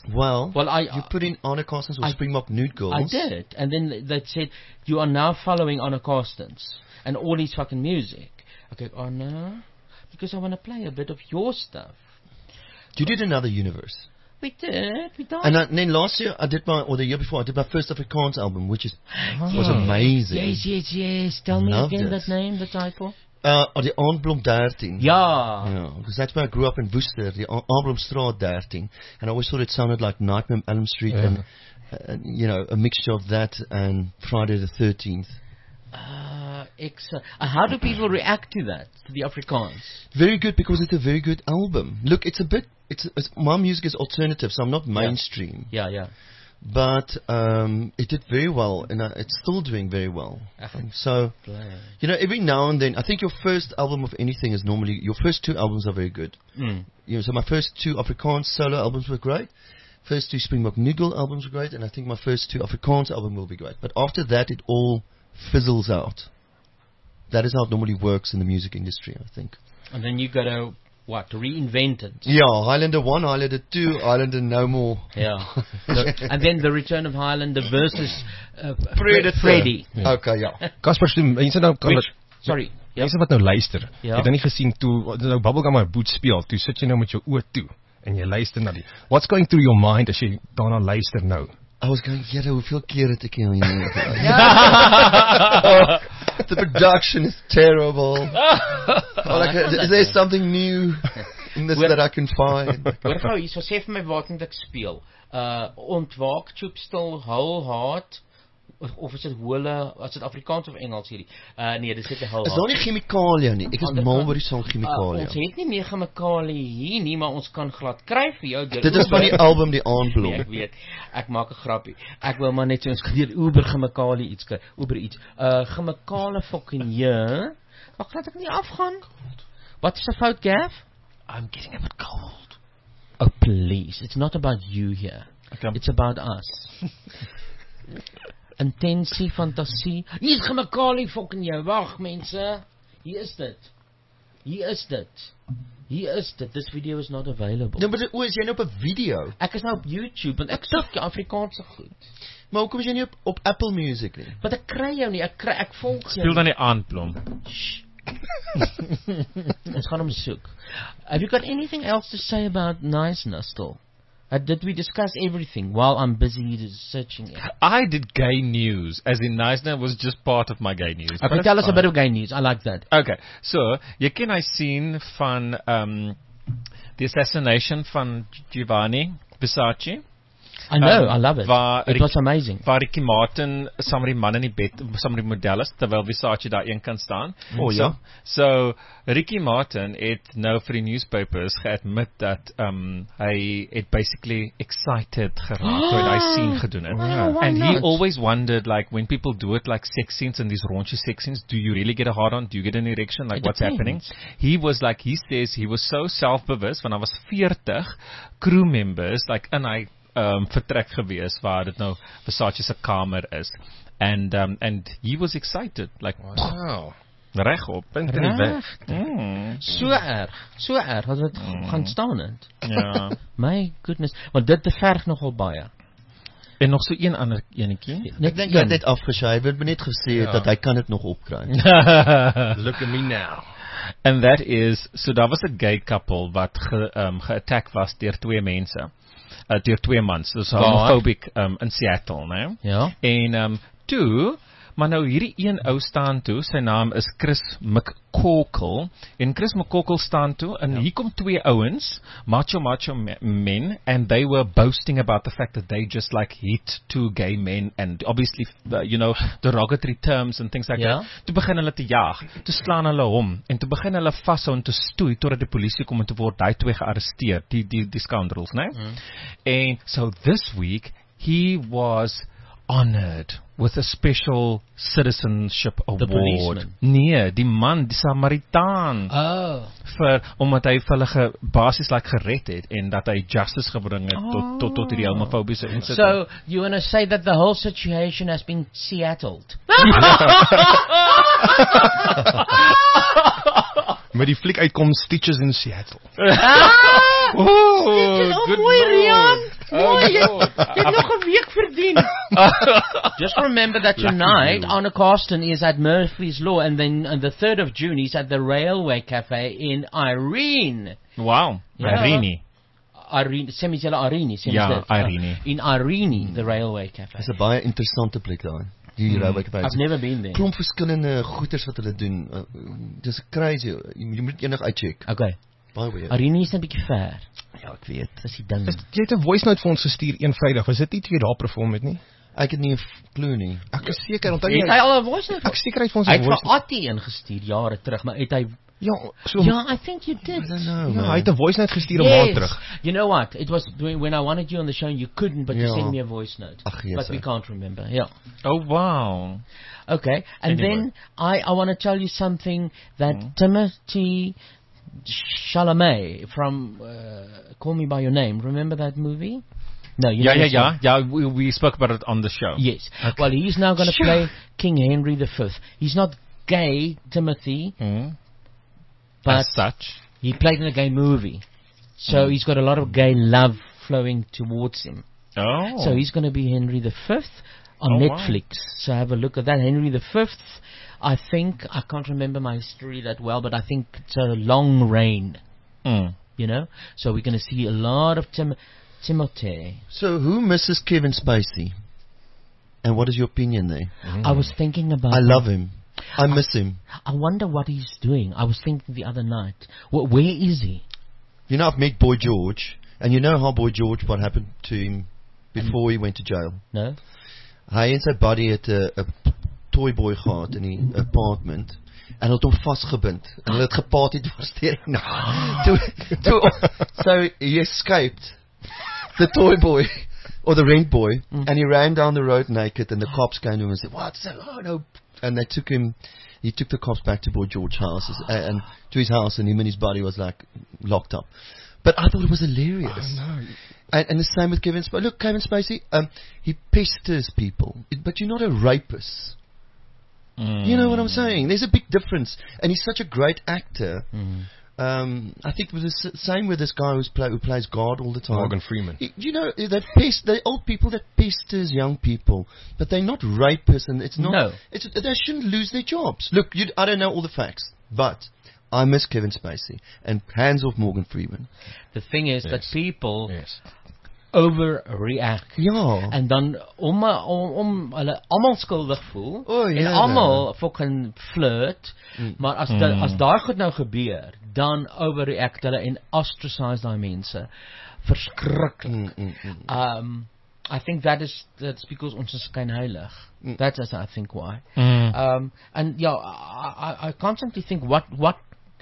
Well, Well, I- you put in Anna Carstens or I- Springbok Nude Girls. I did, and then they said you are now following Anna Carstens and all his fucking music. Okay, Anna, because I want to play a bit of your stuff. You did Another Universe. We did, we did. And, I, and then last year I did my, or the year before, I did my first Afrikaans album, which is Oh. was amazing. Yes, yes, yes. Tell me Loved again it. that name, the title. Uh, on the Aandblom thirteen. Ja. Yeah, because that's where I grew up in Worcester, the Aan- Aandblomstraat thirteen. And I always thought it sounded like Nightmare on Elm Street Yeah. and, uh, you know, a mixture of that and Friday the thirteenth. Uh, excellent. Uh, how do people react to that, to the Afrikaans? Very good, because it's a very good album. Look, it's a bit, it's, it's my music is alternative, so I'm not mainstream. Yeah, yeah. But um, it did very well, and uh, it's still doing very well. Ach, So, blij. you know, every now and then, I think your first album of anything is normally, your first two albums are very good. Mm. You know, so my first two Afrikaans solo albums were great. First two Springbok Nude albums were great, and I think my first two Afrikaans album will be great. But after that, it all fizzles out. That is how it normally works in the music industry, I think. And then you got to, what, reinvent it. Yeah, Highlander one, Highlander two, Highlander no more. Yeah. The, and then the return of Highlander versus uh, Predator. Freddy. Ja. Okay, ja. Kasper, so mense nou kan Which- sorry. Ja. Mense wat nou luister. Ja. Het jy nie gesien toe nou Bubblegum My Boot speel, toe sit jy nou met jou oë toe en jy luister na die. What's going through your mind as jy daarna luister nou? I was going, Here, hoeveel keer het ek hier oh, the production is terrible. Oh, like, is there something new in this that I can find? Hoor gou, hier, so sê vir my wat moet ek speel? Uh, ontwaak, Tube Still, Hull Heart, of, of is dit Hole, is dit Afrikaans of Engels hierdie? Uh, nee, dit is dit Hull Is daar nie chemikalie nie? Ek is Ander mal kant- oor die song chemikalie. Uh, ons het nie meer chemikalie hier nie, maar ons kan glad kry vir jou. deur Dit is van die Uber. album Die Aandblom. Nee, ek weet. Ek maak 'n grappie. Ek wil maar net so ons deur Uber chemikalie iets kry. Uber iets. Uh chemikale fucking ja. Wag, laat ek nie afgaan. Wat is die fout, Gav? I'm getting a bit cold. Oh please, it's not about you here. Okay. It's about us. Intensie, fantasie. Hier is chemikalie fucking jou. Wag mense. Hier is dit. Hier is dit. Hier is dit. This video is not available. Nee, maar dit- o, is jy nou op 'n video? Ek is nou op YouTube en ek soek Afrikaanse goed. Maar hoekom is jy nie op, op Apple Music nie? Want ek kry jou nie. Ek kry ek volg jou. Speel dan die Aandblom. Ons gaan hom soek. Have you got anything else to say about niceness still? Uh, did we discuss everything while I'm busy searching it? I did gay news, as in Neisner was just part of my gay news. Okay, tell us a bit of gay news. I like that. Okay, so, jy ken hy sien van um, the assassination van Giovanni Versace? I know, Um, I love it. Waar It Rick- was amazing. Waar Ricky Martin saam met die man in die bed, saam met die model is, terwyl Versace daar een kan staan. Oh, ja. So, so Ricky Martin het nou vir die newspapers geadmit dat um, hy het basically excited geraak toe hy scene gedoen het. Well, why And he not? always wondered, like, when people do it like sex scenes and these raunchy sex scenes, do you really get a hard on? Do you get an erection? Like, It what's depends. happening? He was like, he says he was so self-bewused, when I was forty crew members, like, in hy um, vertrek gewees, waar dit nou Versace se kamer is. And, um, and he was excited, like, Wow. reg op. Punt in die weg. Mm. So erg. So erg dat dit Mm. gaan staan het. Ja. My goodness. Want dit verg nogal baie. En nog so een ander enetjie. Ek dink hy het net afgeshy. Hy het net gesê Ja. dat hy kan dit nog opkry. Look at me now. And that is, so daar was 'n gay couple wat ge, um, ge-attack was deur twee mense. Uh, deur twee mans. Dus Waar? homophobic um, in Seattle, né? Ja. En um, toe, maar nou hierdie een ou staan toe, sy naam is Chris McCorkle, en Chris McCorkle staan toe, en hier kom twee ouens, macho macho me- men, and they were boasting about the fact that they just like hit two gay men, and obviously, uh, you know, derogatory terms and things like Ja. that. Toe begin hulle te jaag, toe slaan hulle hom, en toe begin hulle vashou en te stoei, totdat die polisie kom en toe word die twee gearresteer, die, die, die scoundrels, né? Mm. And so this week, he was honored with a special citizenship award. policeman? Nee, die man, die Samaritaan. Oh. Vir, omdat hy vir hulle ge, basies like gered het, en dat hy justice gebring het, tot, tot, tot die homofobiese incident. So, you want to say that the whole situation has been Seattled? Met die fliek uitkom Stitches in Seattle. Ah! Ooh, Dit is good mooi, lord. Rian. Mooi, jy jy het nog 'n week verdien. Just remember that tonight, Anna Carsten is at Murphy's Law, and then on the third of June, he's at the Railway Cafe in Irene. Wow. Yeah. Irene. Irene, sê mens julle Irene, sê mens Ja, dit? Irene. In Irene, the Railway Cafe. Dis 'n baie interessante plek daar. Die Mm. Railway Cafe. I've never been there. Klomp verskillende goeders wat hulle doen. Uh, Dis crazy. Jy, jy moet enig uitcheck. Okay. Baie weird. Irene is 'n bietjie ver. Ja, ek weet. Dis die ding. Is, jy het 'n voice note vir ons gestuur een Vrydag. Was dit nie twee dae perform het nie? Ek het nie 'n klou nie. Ek is seker onthou Het hy al 'n voice note? Ek seker hy het vir ons Hy 'n het voice vir Attie ingestuur jare terug, maar het hy Ja, so Ja, I think you did. I don't know. Ja, man. hy het 'n voice note gestuur 'n Yes. maand terug. You know what? It was when when I wanted you on the show and you couldn't, but you Ja. sent me a voice note. Ach, yes, but we sir. can't remember. Yeah. Oh, wow. Okay. And Anyway. then I, I want to tell you something that Timothy Chalamet from uh, Call Me By Your Name. Remember that movie? No, you Yeah, know yeah, this yeah. one? Yeah, we, we spoke about it on the show. Yes. Okay. Well, he's now going to Sure. play King Henry the Fifth. He's not gay, Timothy, Mm. but As such. he played in a gay movie. So Mm. he's got a lot of gay love flowing towards him. Oh. So he's going to be Henry the Fifth on Oh, wow. Netflix. So have a look at that. Henry the Fifth, I think, I can't remember my history that well, but I think it's a long reign, Mm. you know? So we're going to see a lot of Tim- Timothy. So who misses Kevin Spacey? And what is your opinion there? I was thinking about... I love him. I miss him. I wonder what he's doing. I was thinking the other night. Wh- where is he? You know, I've met Boy George, and you know how Boy George, what happened to him before he went to jail? No? Hy en sy buddy het 'n 'n toy boy gehad in die apartment en hulle het hom vasgebind en hulle het geparty deur die nag. Toe toe so he escaped the toy boy or the rent boy Mm. and he ran down the road naked and the cops came to him and said, "What's that? Oh no." And they took him he took the cops back to Boy George's house uh, and to his house and him and his buddy was like locked up. But I thought it was hilarious. Oh, no. And, and the same with Kevin Spacey. Look, Kevin Spacey, um, he pesters people, but you're not a rapist. Mm. You know what I'm saying? There's a big difference, and he's such a great actor. Mm. Um, I think it was the s- same with this guy who's play, who plays God all the time. Morgan Freeman. Y- You know, that pest, they're old people that pesters young people, but they're not rapists, and it's not. No. It's, they shouldn't lose their jobs. Look, you, I don't know all the facts, but I miss Kevin Spacey, and hands off Morgan Freeman. The thing is that Yes. people Yes. overreact. Ja. En dan om om, om hulle almal skuldig voel O, en Here. almal fucking flirt, Mm. maar as Mm. da, as daar goed nou gebeur, dan overreact hulle en ostracize daai mense. Verskriklik. Mm, mm, mm. Um I think that is that's because ons is skynheilig. Mm. That's as I think why. Mm. Um and yeah, I, I, I constantly think what what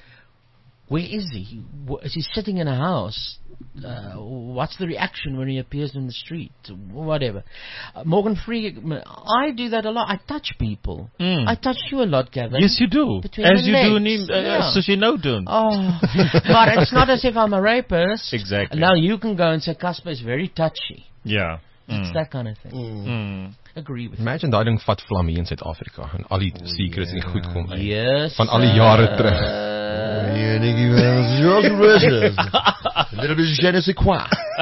where is he? Wh- Is he sitting in a house? Uh, what's the reaction when he appears in the street? Whatever. Uh, Morgan Freeman, I do that a lot. I touch people. Mm. I touch you a lot, Gavin. Yes, you do. Between As the you do, legs. nie, uh, Yeah. soos jy nou doen. Oh, but it's not as if I'm a rapist. Exactly. Now you can go and say Casper is very touchy. Yeah. It's Mm. that kind of thing. Mm. Mm. Agree with Imagine daai ding vat vlam hier in Suid-Afrika en al die secrets en die goed kom uit. Yes. Van al die jare uh, terug. Yeah, Nicky Wells, George Richards. A little bit of je ne sais quoi.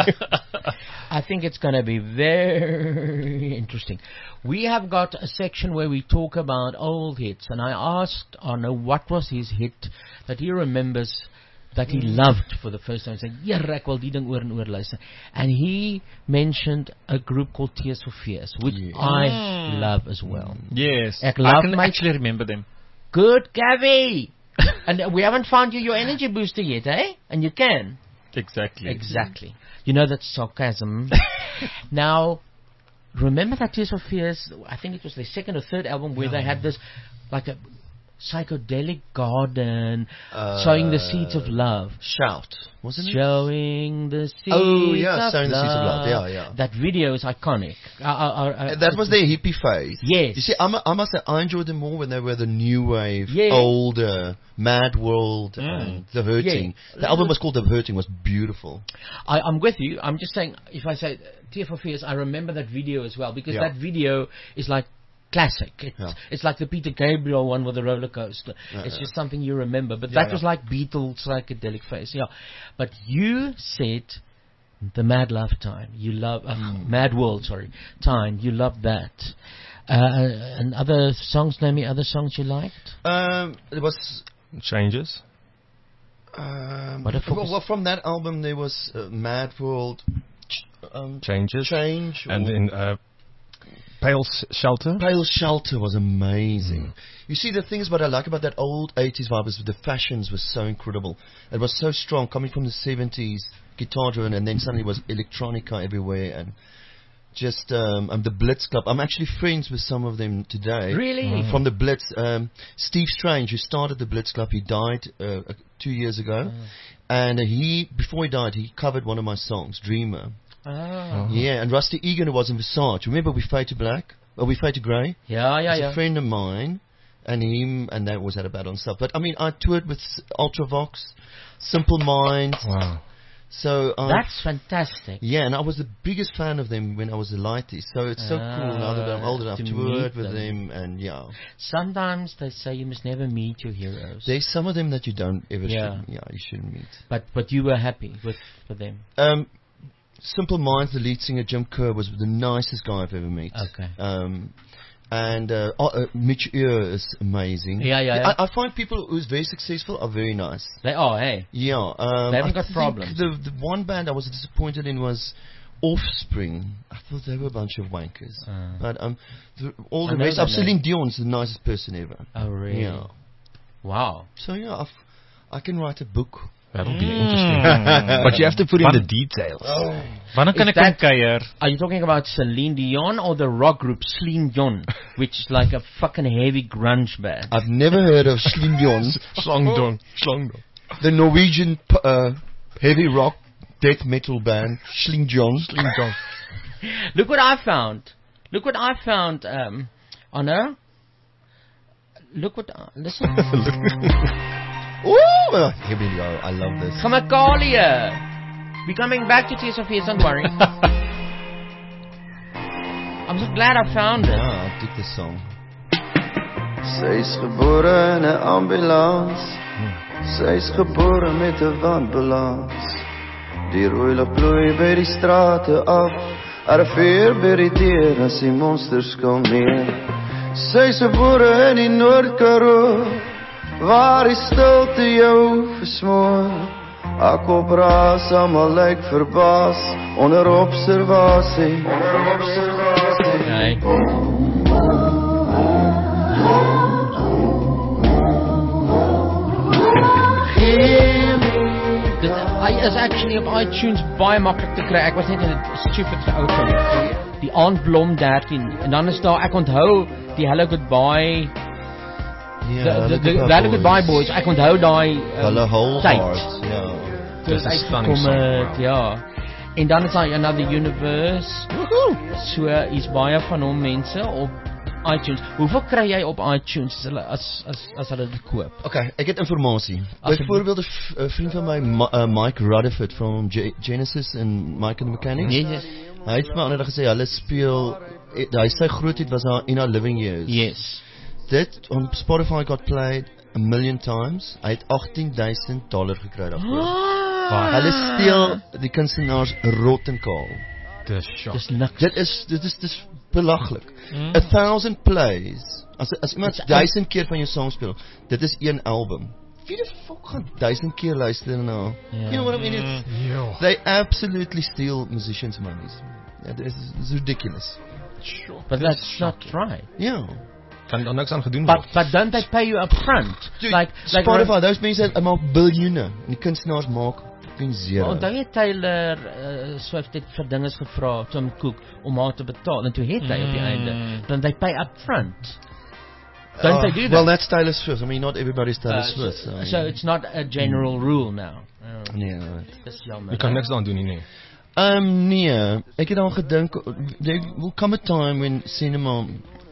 I think it's going to be very interesting. We have got a section where we talk about old hits, and I asked Arno what was his hit that he remembers that he loved for the first time. Saying, "Yeah, ek wil die ding oor en oor luister." And he mentioned a group called Tears for Fears, which Yeah. I Mm. love as well. Yes. Ek I love can my- actually remember them. Good, Gavi! And we haven't found you your energy booster yet, eh? And you can. Exactly. Exactly. You know that's sarcasm. Now, remember that Tears for Fears, I think it was their second or third album where they had this, like a psychedelic garden, Uh, showing the seeds of love. Shout, wasn't it? Showing the seeds Oh, yeah, of Showing the love. Seeds of Love. Yeah, yeah. That video is iconic. Uh, uh, uh, uh, That was their hippie phase. Yes. You see, I, mu- I must say, I enjoyed them more when they were the new wave, Yeah. older, Mad World, Mm. and The Hurting. Yeah. The album was called The Hurting, was beautiful. I, I'm with you. I'm just saying, if I say Tear for Fears, I remember that video as well because Yeah. that video is like classic. It's, Yeah. it's like the Peter Gabriel one with the roller coaster. Yeah, it's yeah. just something you remember. But Yeah, that yeah. was like Beatles psychedelic phase. Yeah. But you said The Mad Love Time. You love uh, Mad World. Sorry, Time. You love that. Uh, and other songs. Name me other songs you liked. Um, it was Changes. Um, What a well, focus- well, from that album there was uh, Mad World, ch- um, Changes. Change, And or- then uh, Pale S- Shelter. Pale Shelter was amazing. You see, the thing is, what I like about that old eighties vibe is the fashions were so incredible. It was so strong, coming from the seventies, guitar driven, and then suddenly it was electronica everywhere, and just um, um, the Blitz Club. I'm actually friends with some of them today. Really? Mm. From the Blitz. Um, Steve Strange, who started the Blitz Club, he died uh, uh, two years ago, and uh, he before he died, he covered one of my songs, Dreamer. Ah. Yeah, and Rusty Egan, who was in Versace. Remember We Fade to Black? Or We Fade to Grey? Yeah, yeah, He's yeah. a friend of mine, and him, and they always had a battle and stuff. But I mean, I toured with Ultravox, Simple Minds. Wow. So I, That's fantastic. yeah, and I was the biggest fan of them when I was a lighty. So it's so cool now that I'm older. I've to toured meet with them. them, and yeah, Sometimes they say you must never meet your heroes. there's some of them that you don't ever. Yeah. Should, yeah, you shouldn't meet. But but you were happy with for them. Um, Simple Minds, the lead singer Jim Kerr was the nicest guy I've ever met. Okay. Um, and uh, uh, uh, Mitch Ure is amazing. Yeah, yeah, yeah. I, I find people who's very successful are very nice. They are, hey. Yeah. Um, They haven't I got think problems. The the one band I was disappointed in was Offspring. I thought they were a bunch of wankers. Uh. But um, the, all I the know rest. that Uh, Celine name. Dion's the nicest person ever. Oh, really? Yeah. Wow. So yeah, I've, I can write a book. That'll be interesting. But you have to put in the details. Oh. Wanneer kan Is ek kom that- kuier? Are you talking about Celine Dion or the rock group Celine Dion, which is like a fucking heavy grunge band? I've never heard of Celine Dion. Slangdon. Slangdon. The Norwegian p- uh, heavy rock death metal band Celine Dion. Celine Dion. Look what I found. Look what I found, um, Anna. Look what, I, listen. Ooh, uh, here we go. I love this. Kamakalia. We're coming back to Tears of Fears, don't worry. I'm so glad I found it. Ah, I dig this song. Sy's gebore in 'n ambulans. Sy's gebore met 'n wanbalans. Die rooi lig plooi by die strate af. Arriveer by die deur as die monsters kom neer. Sy's gebore in die Noord-Karoo, waar die stilte jou versmoor. Ek op raas, almal lyk verbaas, onder observasie. Onder observasie. Nee. Dit hy is actually op iTunes baie maklik te kry. Ek was net in 'n stupid auto. Die Aandblom dertien en dan is daar ek onthou die Hello Goodbye. Ja, the, the, the, the Hello Goodbye Boys. Ek onthou daai um, Hulle whole tyd. hearts. Ja. Toe Dis het 'n stunning uitgekom song, het, bro. ja. En dan is daar Another Universe. So is baie van hom mense op iTunes. Hoeveel kry jy op iTunes as hulle as as as hulle dit koop? Okay, ek het informasie. As Byvoorbeeld 'n f- 'n vriend van my, Ma- uh, Mike Rutherford from Ge- Genesis en Mike and the Mechanics. Yes. Hy het my ander dag gesê hulle speel eh, hy sy grootheid was daar in our living years. Yes. Dit on Spotify got played a million times. Hy het agtien duisend dollar gekry daarvoor. Ah. Hulle steel die kunstenaars rot en kaal. Dis shock. Dis niks. Dit is dit is dis belaglik. Mm. A thousand plays. As as iemand It's duisend keer van jou song speel, dit is een album. Wie die fuck gaan duisend keer luister na? Yeah. You know what I mean? It's, Yeah. they absolutely steal musicians' monies. Yeah, this is it's ridiculous. But that's not right. Yeah. Kan daar niks aan gedoen But word. but don't they pay you up front? Dude, like like Spotify, those mense uh, maak biljoene en die kunstenaars maak geen zero. Maar onthou jy Taylor uh, Swift het vir dinges gevra Tim Cook om haar te betaal en toe het hy op die Mm. einde dan they pay up front. Don't Uh, they do that? Well, that's Taylor Swift. I mean, not everybody's Taylor Uh, so, Swift. So, I mean, so it's not a general rule now. Uh, nee, right. Dis jammer. Jy kan niks daaraan doen nie, nee. Um, nee, ek het al gedink there will come a time when cinema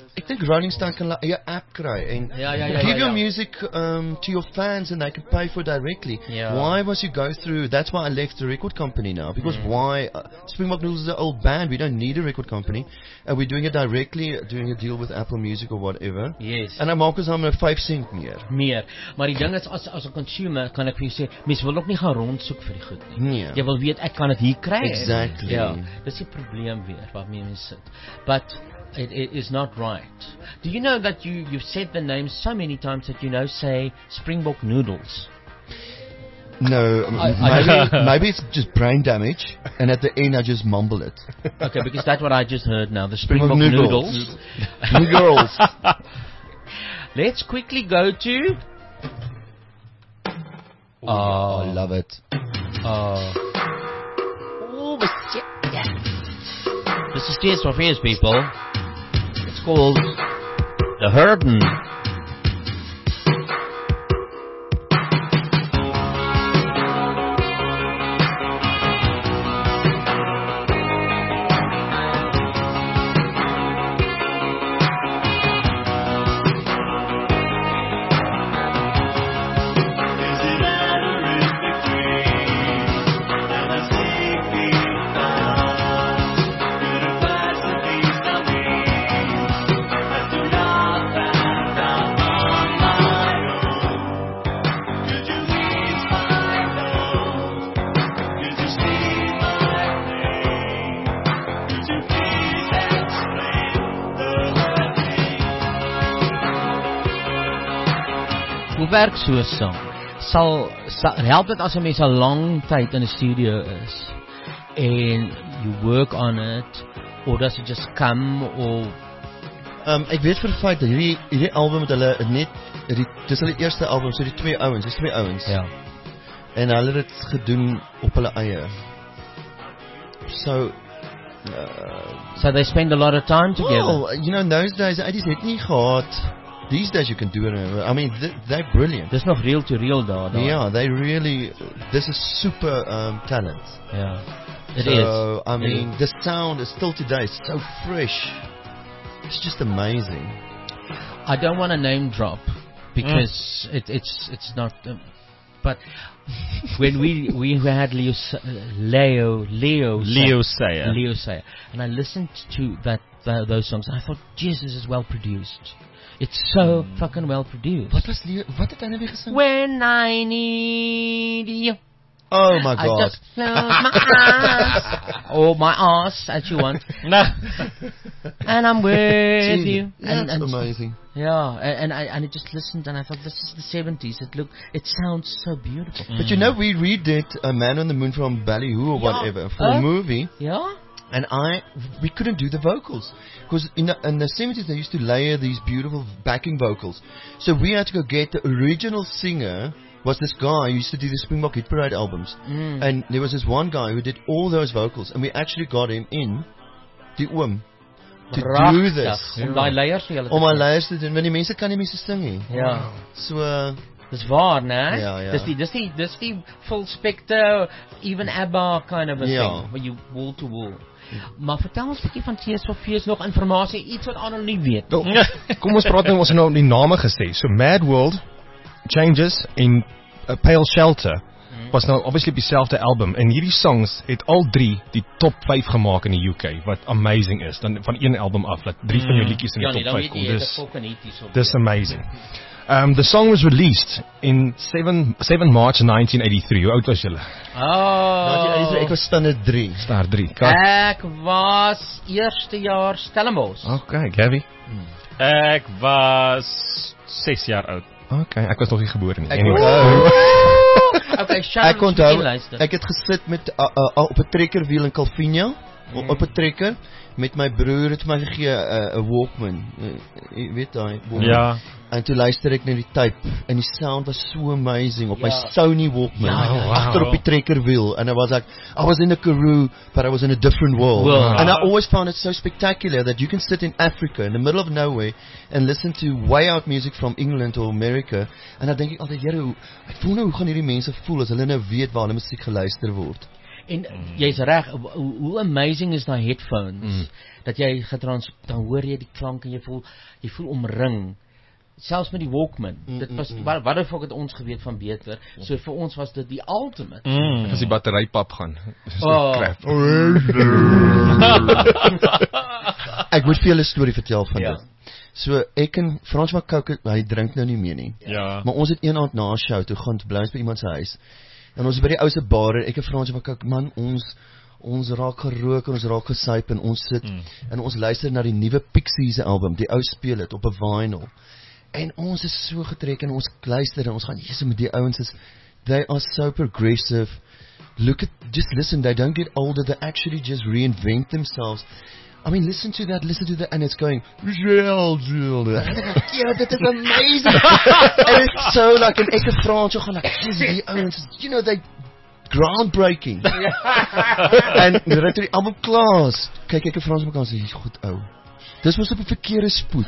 Ek dink Rolling Stone kan 'n eie app kry en Ja, ja, ja, give ja, your ja. music um, to your fans and they can pay for it directly. Ja. Why must you go through? That's why I left the record company now because Mm. why? Uh, Springbok Noodles is an old band. We don't need a record company, and we're doing it directly, doing a deal with Apple Music or whatever. Yes. En dan maak ons dan 'n vyf sent meer. Meer. Maar die ding is as as 'n consumer kan ek vir jou sê, mens wil ook nie gaan rondsoek vir die goed nie. Nee. Jy wil weet ek kan dit hier kry. Exactly. Ja, dis die probleem weer waarmee mense sit. But it, it is not right. Do you know that you you've said the name so many times that you now say Springbok Noodles? No, I- I- maybe, maybe it's just brain damage, and at the end I just mumble it. Okay, because that's what I just heard now. The Springbok Springbok noodles. Noodles. Noodles. Let's quickly go to... Oh, I love it. Uh, oh, but shit. This is Tears for Fears, people. It's called The Hurden. Hoe werk so 'n song? Sal, sal help dit as 'n mens 'n lang tyd in 'n studio is en you work on it, or does it just come or Um, ek weet vir 'n feit dat hierdie hierdie album met hulle net die dis hulle eerste album, so die twee ouens, dis twee ouens. Ja. En hulle het dit gedoen op hulle eie. So uh, so they spend a lot of time together? Well, you know, in those days, eighties het nie gehad. These days you can do it. I mean, th they're brilliant. Dis nog reel to reel daar. daar. Yeah, they really. This is super um, talent. Yeah, it so, is. I It mean, is. the sound is still today so fresh. It's just amazing. I don't want to name drop because mm. it, it's it's not. Um, but when we we had Leo Leo Leo Leo Sayer. Leo Sayer, and I listened to that th those songs, and I thought, Jesus, is well produced. It's so mm. fucking well produced. Wat was Leo? Wat het hy nou weer gesing? When I need you. Oh my I God! just close my eyes, or my ass, as you want. No. And I'm with Gee, you. And, that's and amazing. Yeah, and, and I and I just listened and I thought, this is the seventies. It look, it sounds so beautiful. But you know, we redid A Man on the Moon from Ballyhoo or Yeah. whatever for Uh, a movie. Yeah. And I, we couldn't do the vocals because in the, in the seventies they used to layer these beautiful backing vocals. So we had to go get the original singer. Was this guy who used to do the Springbok Hit Parade albums, Mm. and there was this one guy who did all those vocals, and we actually got him in die oom to do Prachtig. this. Om daai leiers vir julle te Om my doen. leiers te doen, want die mense kan nie mense sing nie. Ja. So uh, dis waar, né? Ja, ja. Dis die dis die dis die full spectre, even ABBA kind of a Ja. thing, where you wall to wall. Maar vertel ons 'n bietjie van Tears for Fears, nog inligting, iets wat Arnold nie weet. Kom ons praat nou ons het nou die name gesê. So Mad World, Changes en uh, Pale Shelter was nou obviously op dieselfde album en hierdie songs het al drie die top vyf gemaak in die U K wat amazing is. Dan van een album af dat drie van jou liedjies in die Ja, nee, top dan vyf weet kom. jy, dit Dis is fucking hities op. dis amazing. Um, the song was released in seven March nineteen eighty-three. Hoe oud was julle? Oh. ek was standaard drie. Standaard drie. Kat. Ek was eerste jaar Stellenbosch. Okay, Gabby. Ek was ses jaar oud. Okay, ek was nog nie gebore nie. Ek Anyway. onthou. Okay, Ek onthou. Ek het gesit met uh, uh, op 'n trekkerwiel in Calvinia, Mm. op 'n trekker met my broer het my gegee 'n uh, Walkman. Uh, jy weet daai Walkman. Ja. En toe luister ek na die tape en die sound was so amazing op my Ja. Sony Walkman Ja, ja, ja. agter op die trekkerwiel, and I was like I was in a Karoo but I was in a different world. World. And I always found it so spectacular that you can sit in Africa in the middle of nowhere and listen to way out music from England or America, and dan dink ek altyd, Here, hoe ek voel nou hoe gaan hierdie mense voel as hulle nou weet waar hulle musiek geluister word. En jy's reg, hoe, hoe amazing is daai headphones Mm. dat jy getrans dan hoor jy die klank en jy voel jy voel omring. Selfs met die Walkman. Mm, Dit was mm, mm. wat wat het ek het ons geweet van beter. So vir ons was dit die ultimate. Mm. As die batterypap gaan. Dis Oh. crap. Ek moet vir julle 'n storie vertel van Ja. dit. So ek en Frans van Cooke, hy drink nou nie meer nie. Ja. Maar ons het een aand na 'n show toe gaan te bly ons by iemand se huis. En ons is by die ou se bar en ek en Frans van Cooke, man, ons ons raak gerook en ons raak gesyp en ons sit Mm. en ons luister na die nuwe Pixies album. Die ou speel dit op 'n vinyl. En ons is so getrek en ons luister en ons gaan Jesus met die ouens is they are so progressive. Look at just listen, they don't get older, they actually just reinvent themselves. I mean, listen to that, listen to that, and it's going, Michelle, Jill. Yeah, that is amazing. And it's so like an ek en Frans gaan like, Jesus, die ouens, you know, they groundbreaking. En ry toe die album klaar is, kyk ek en Frans mekaar sê, "Jy's goed ou." Dis mos op 'n verkeerde spoed.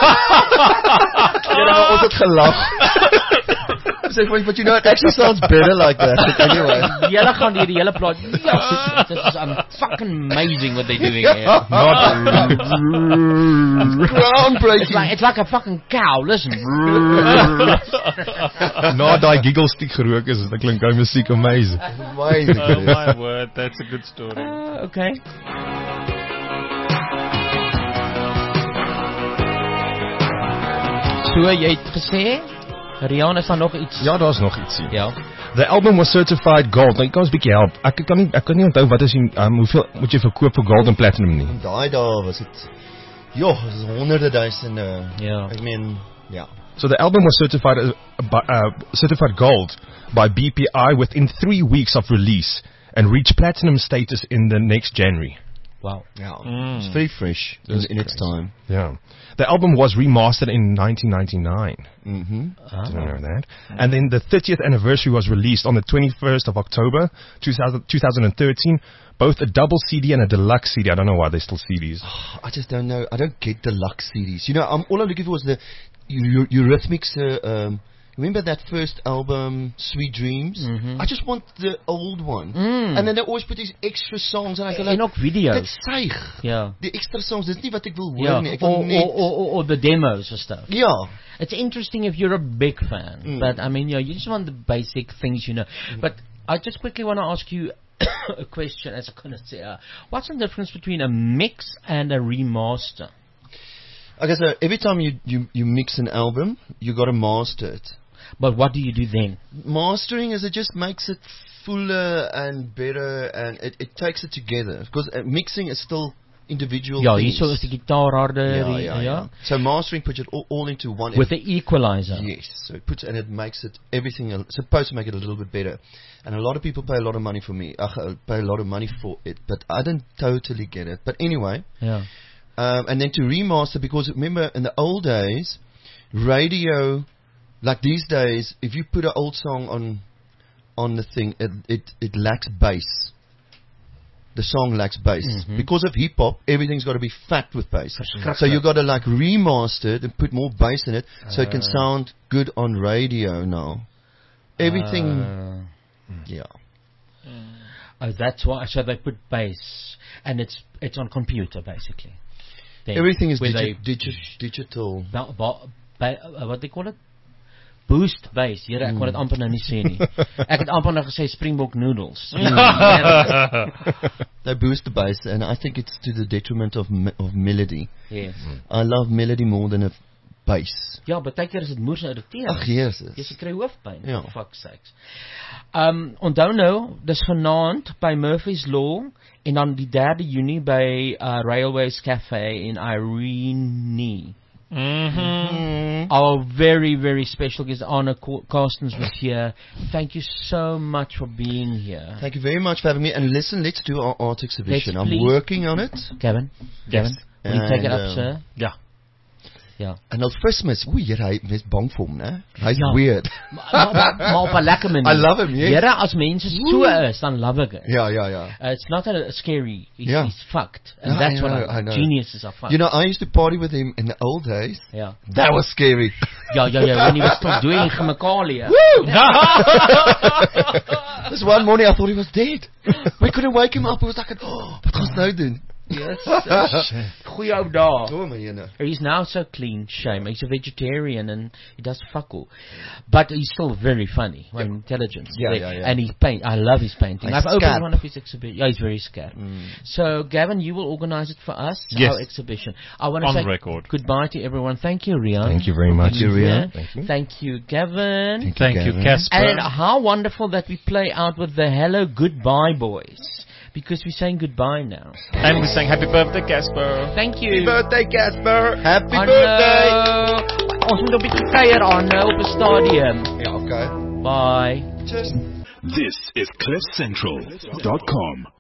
Ja, maar ons het gelag. Sê vir but you know it actually sounds better like that. Anyway. Julle gaan hier die hele plaat. Ja, this is um, fucking amazing what they're doing here. Not groundbreaking. It's like, it's like a fucking cow. Listen. Na daai giggle stick gerook is, dit klink daai musiek amazing. Amazing. Oh my word, that's a good story. Uh, okay. So jy het gesê, Rian, is daar nog iets? Ja, daar's nog ietsie. Ja. The album was certified gold. Nou, ek kan ons 'n bietjie help. Ek kan nie ek kan nie onthou wat is die um, hoeveel moet jy verkoop vir gold en platinum nie. Daai dae was dit joh, dis honderde duisende. Ja. Ek meen, ja. So the album was certified uh, by, uh, certified gold by B P I within three weeks of release and reached platinum status in the next January. Wow. Yeah. Mm. It's very fresh in, in its time. Yeah. The album was remastered in nineteen ninety-nine. Mm-hmm. Ah. Didn't know that. And then the thirtieth anniversary was released on the twenty-first of October, two thousand, twenty thirteen, both a double C D and a deluxe C D. I don't know why they're still C Ds. I just don't know. I don't get deluxe C Ds. You know, I'm, all I'm looking for was the Eu- Eurythmics. Uh, um, remember that first album, Sweet Dreams? Mhm. I just want the old one. Mm. And then they always put these extra songs. And I go En like, ook video's. Dit suig. Ja. Die extra songs, dit is nie wat ek wil hoor Ja, nie. Ek or, wil net... or, or, or the demos and stuff. Ja. It's interesting if you're a big fan, Mm. but I mean, you know, you just want the basic things, you know. Mm. But I just quickly want to ask you a question as a connoisseur. What's the difference between a mix and a remaster? Okay, so every time you, you, you mix an album, you got to master it. But what do you do then? Mastering is it just makes it fuller and better, and it, it takes it together. Because uh, mixing is still individual Ja, things. hierso is die gitaar harder. Yeah, die- yeah, yeah. So mastering puts it all, all into one. With the equalizer. Yes, so it puts and it makes it everything a, supposed to make it a little bit better. And a lot of people pay a lot of money for me. Uh, pay a lot of money for it, but I don't totally get it. But anyway, Ja. um, and then to remaster, because remember in the old days, radio, like these days, if you put an old song on on the thing, it it, it lacks bass. The song lacks bass. Mhm. Because of hip hop, everything's got to be fat with bass. Verschrikkelijk. So you got to like remaster it and put more bass in it, so it can Uh. sound good on radio now. Everything, Uh, yeah. Oh, that's why. So they put bass, and it's it's on computer basically. Then, Everything is where digi- they- digi- digital. Ba, ba, ba, uh, what they call it? Boost bass. Here, ek kon dit amper nou nie sê nie. Ek het amper nou gesê Springbok noodles. They boost the bass, and I think it's to the detriment of me- of melody. Yes. I love melody more than a bass. Ja, baie keer is dit moers irriterend. Ag, Jesus. Jy kry hoofpyn. Ja. For fuck's sakes. Um, onthou nou, dis vanaand by Murphy's Law en dan die derde Junie by uh, Railways Cafe in Irene. Mm-hmm. Our very, very special guest, Anna Ca- Carstens, was here. Thank you so much for being here. Thank you very much for having me. And listen, let's do our art exhibition. Let's I'm please. working on it. Kevin, Kevin, will you take it And, up, um, sir? Ja. Ja. En dan vismis, oei, Here, hy mens bang vir hom, né? Hy's Ja. weird. Maar, maar, maar op 'n lekker manier. I love him, yes. Here, as mense so is, dan love ek dit. Ja, ja, ja. Uh, it's not a, a scary. He's, Yeah. he's fucked, and No, that's I what know, I, I know. geniuses are fucked. You know, I used to party with him in the old days. Yeah. That was scary. Ja, ja, ja, when he was still doing chemicalië. Woo! This one morning I thought he was dead. We couldn't wake him up. It was like, oh, wat gaan ons nou doen? Yes. Goeie ou dae. Oh my jene. He's now so clean, shame. He's a vegetarian and he does fuck all. But he's still very funny, yeah. intelligent. Yeah, very, yeah, yeah. And he paint. I love his painting. He's I've opened scared. one of his exhibitions. Yeah, he's very scared. Mm. So, Gavin, you will organize it for us, Yes. our exhibition. I want to On say record. goodbye to everyone. Thank you, Rian. Thank you very much. Thank you, Rian. Thank you. Thank you, Gavin. Thank you, Thank you, Gavin. Casper. And how wonderful that we play out with the Hello Goodbye Boys. Because we're saying goodbye now. And we're saying happy birthday, Casper. Thank you. Happy birthday, Casper. Happy I birthday. know. Ons moet 'n bietjie kuier aan nou op 'n stadium. Ja, okay. Bye. Just This is cliff central dot com.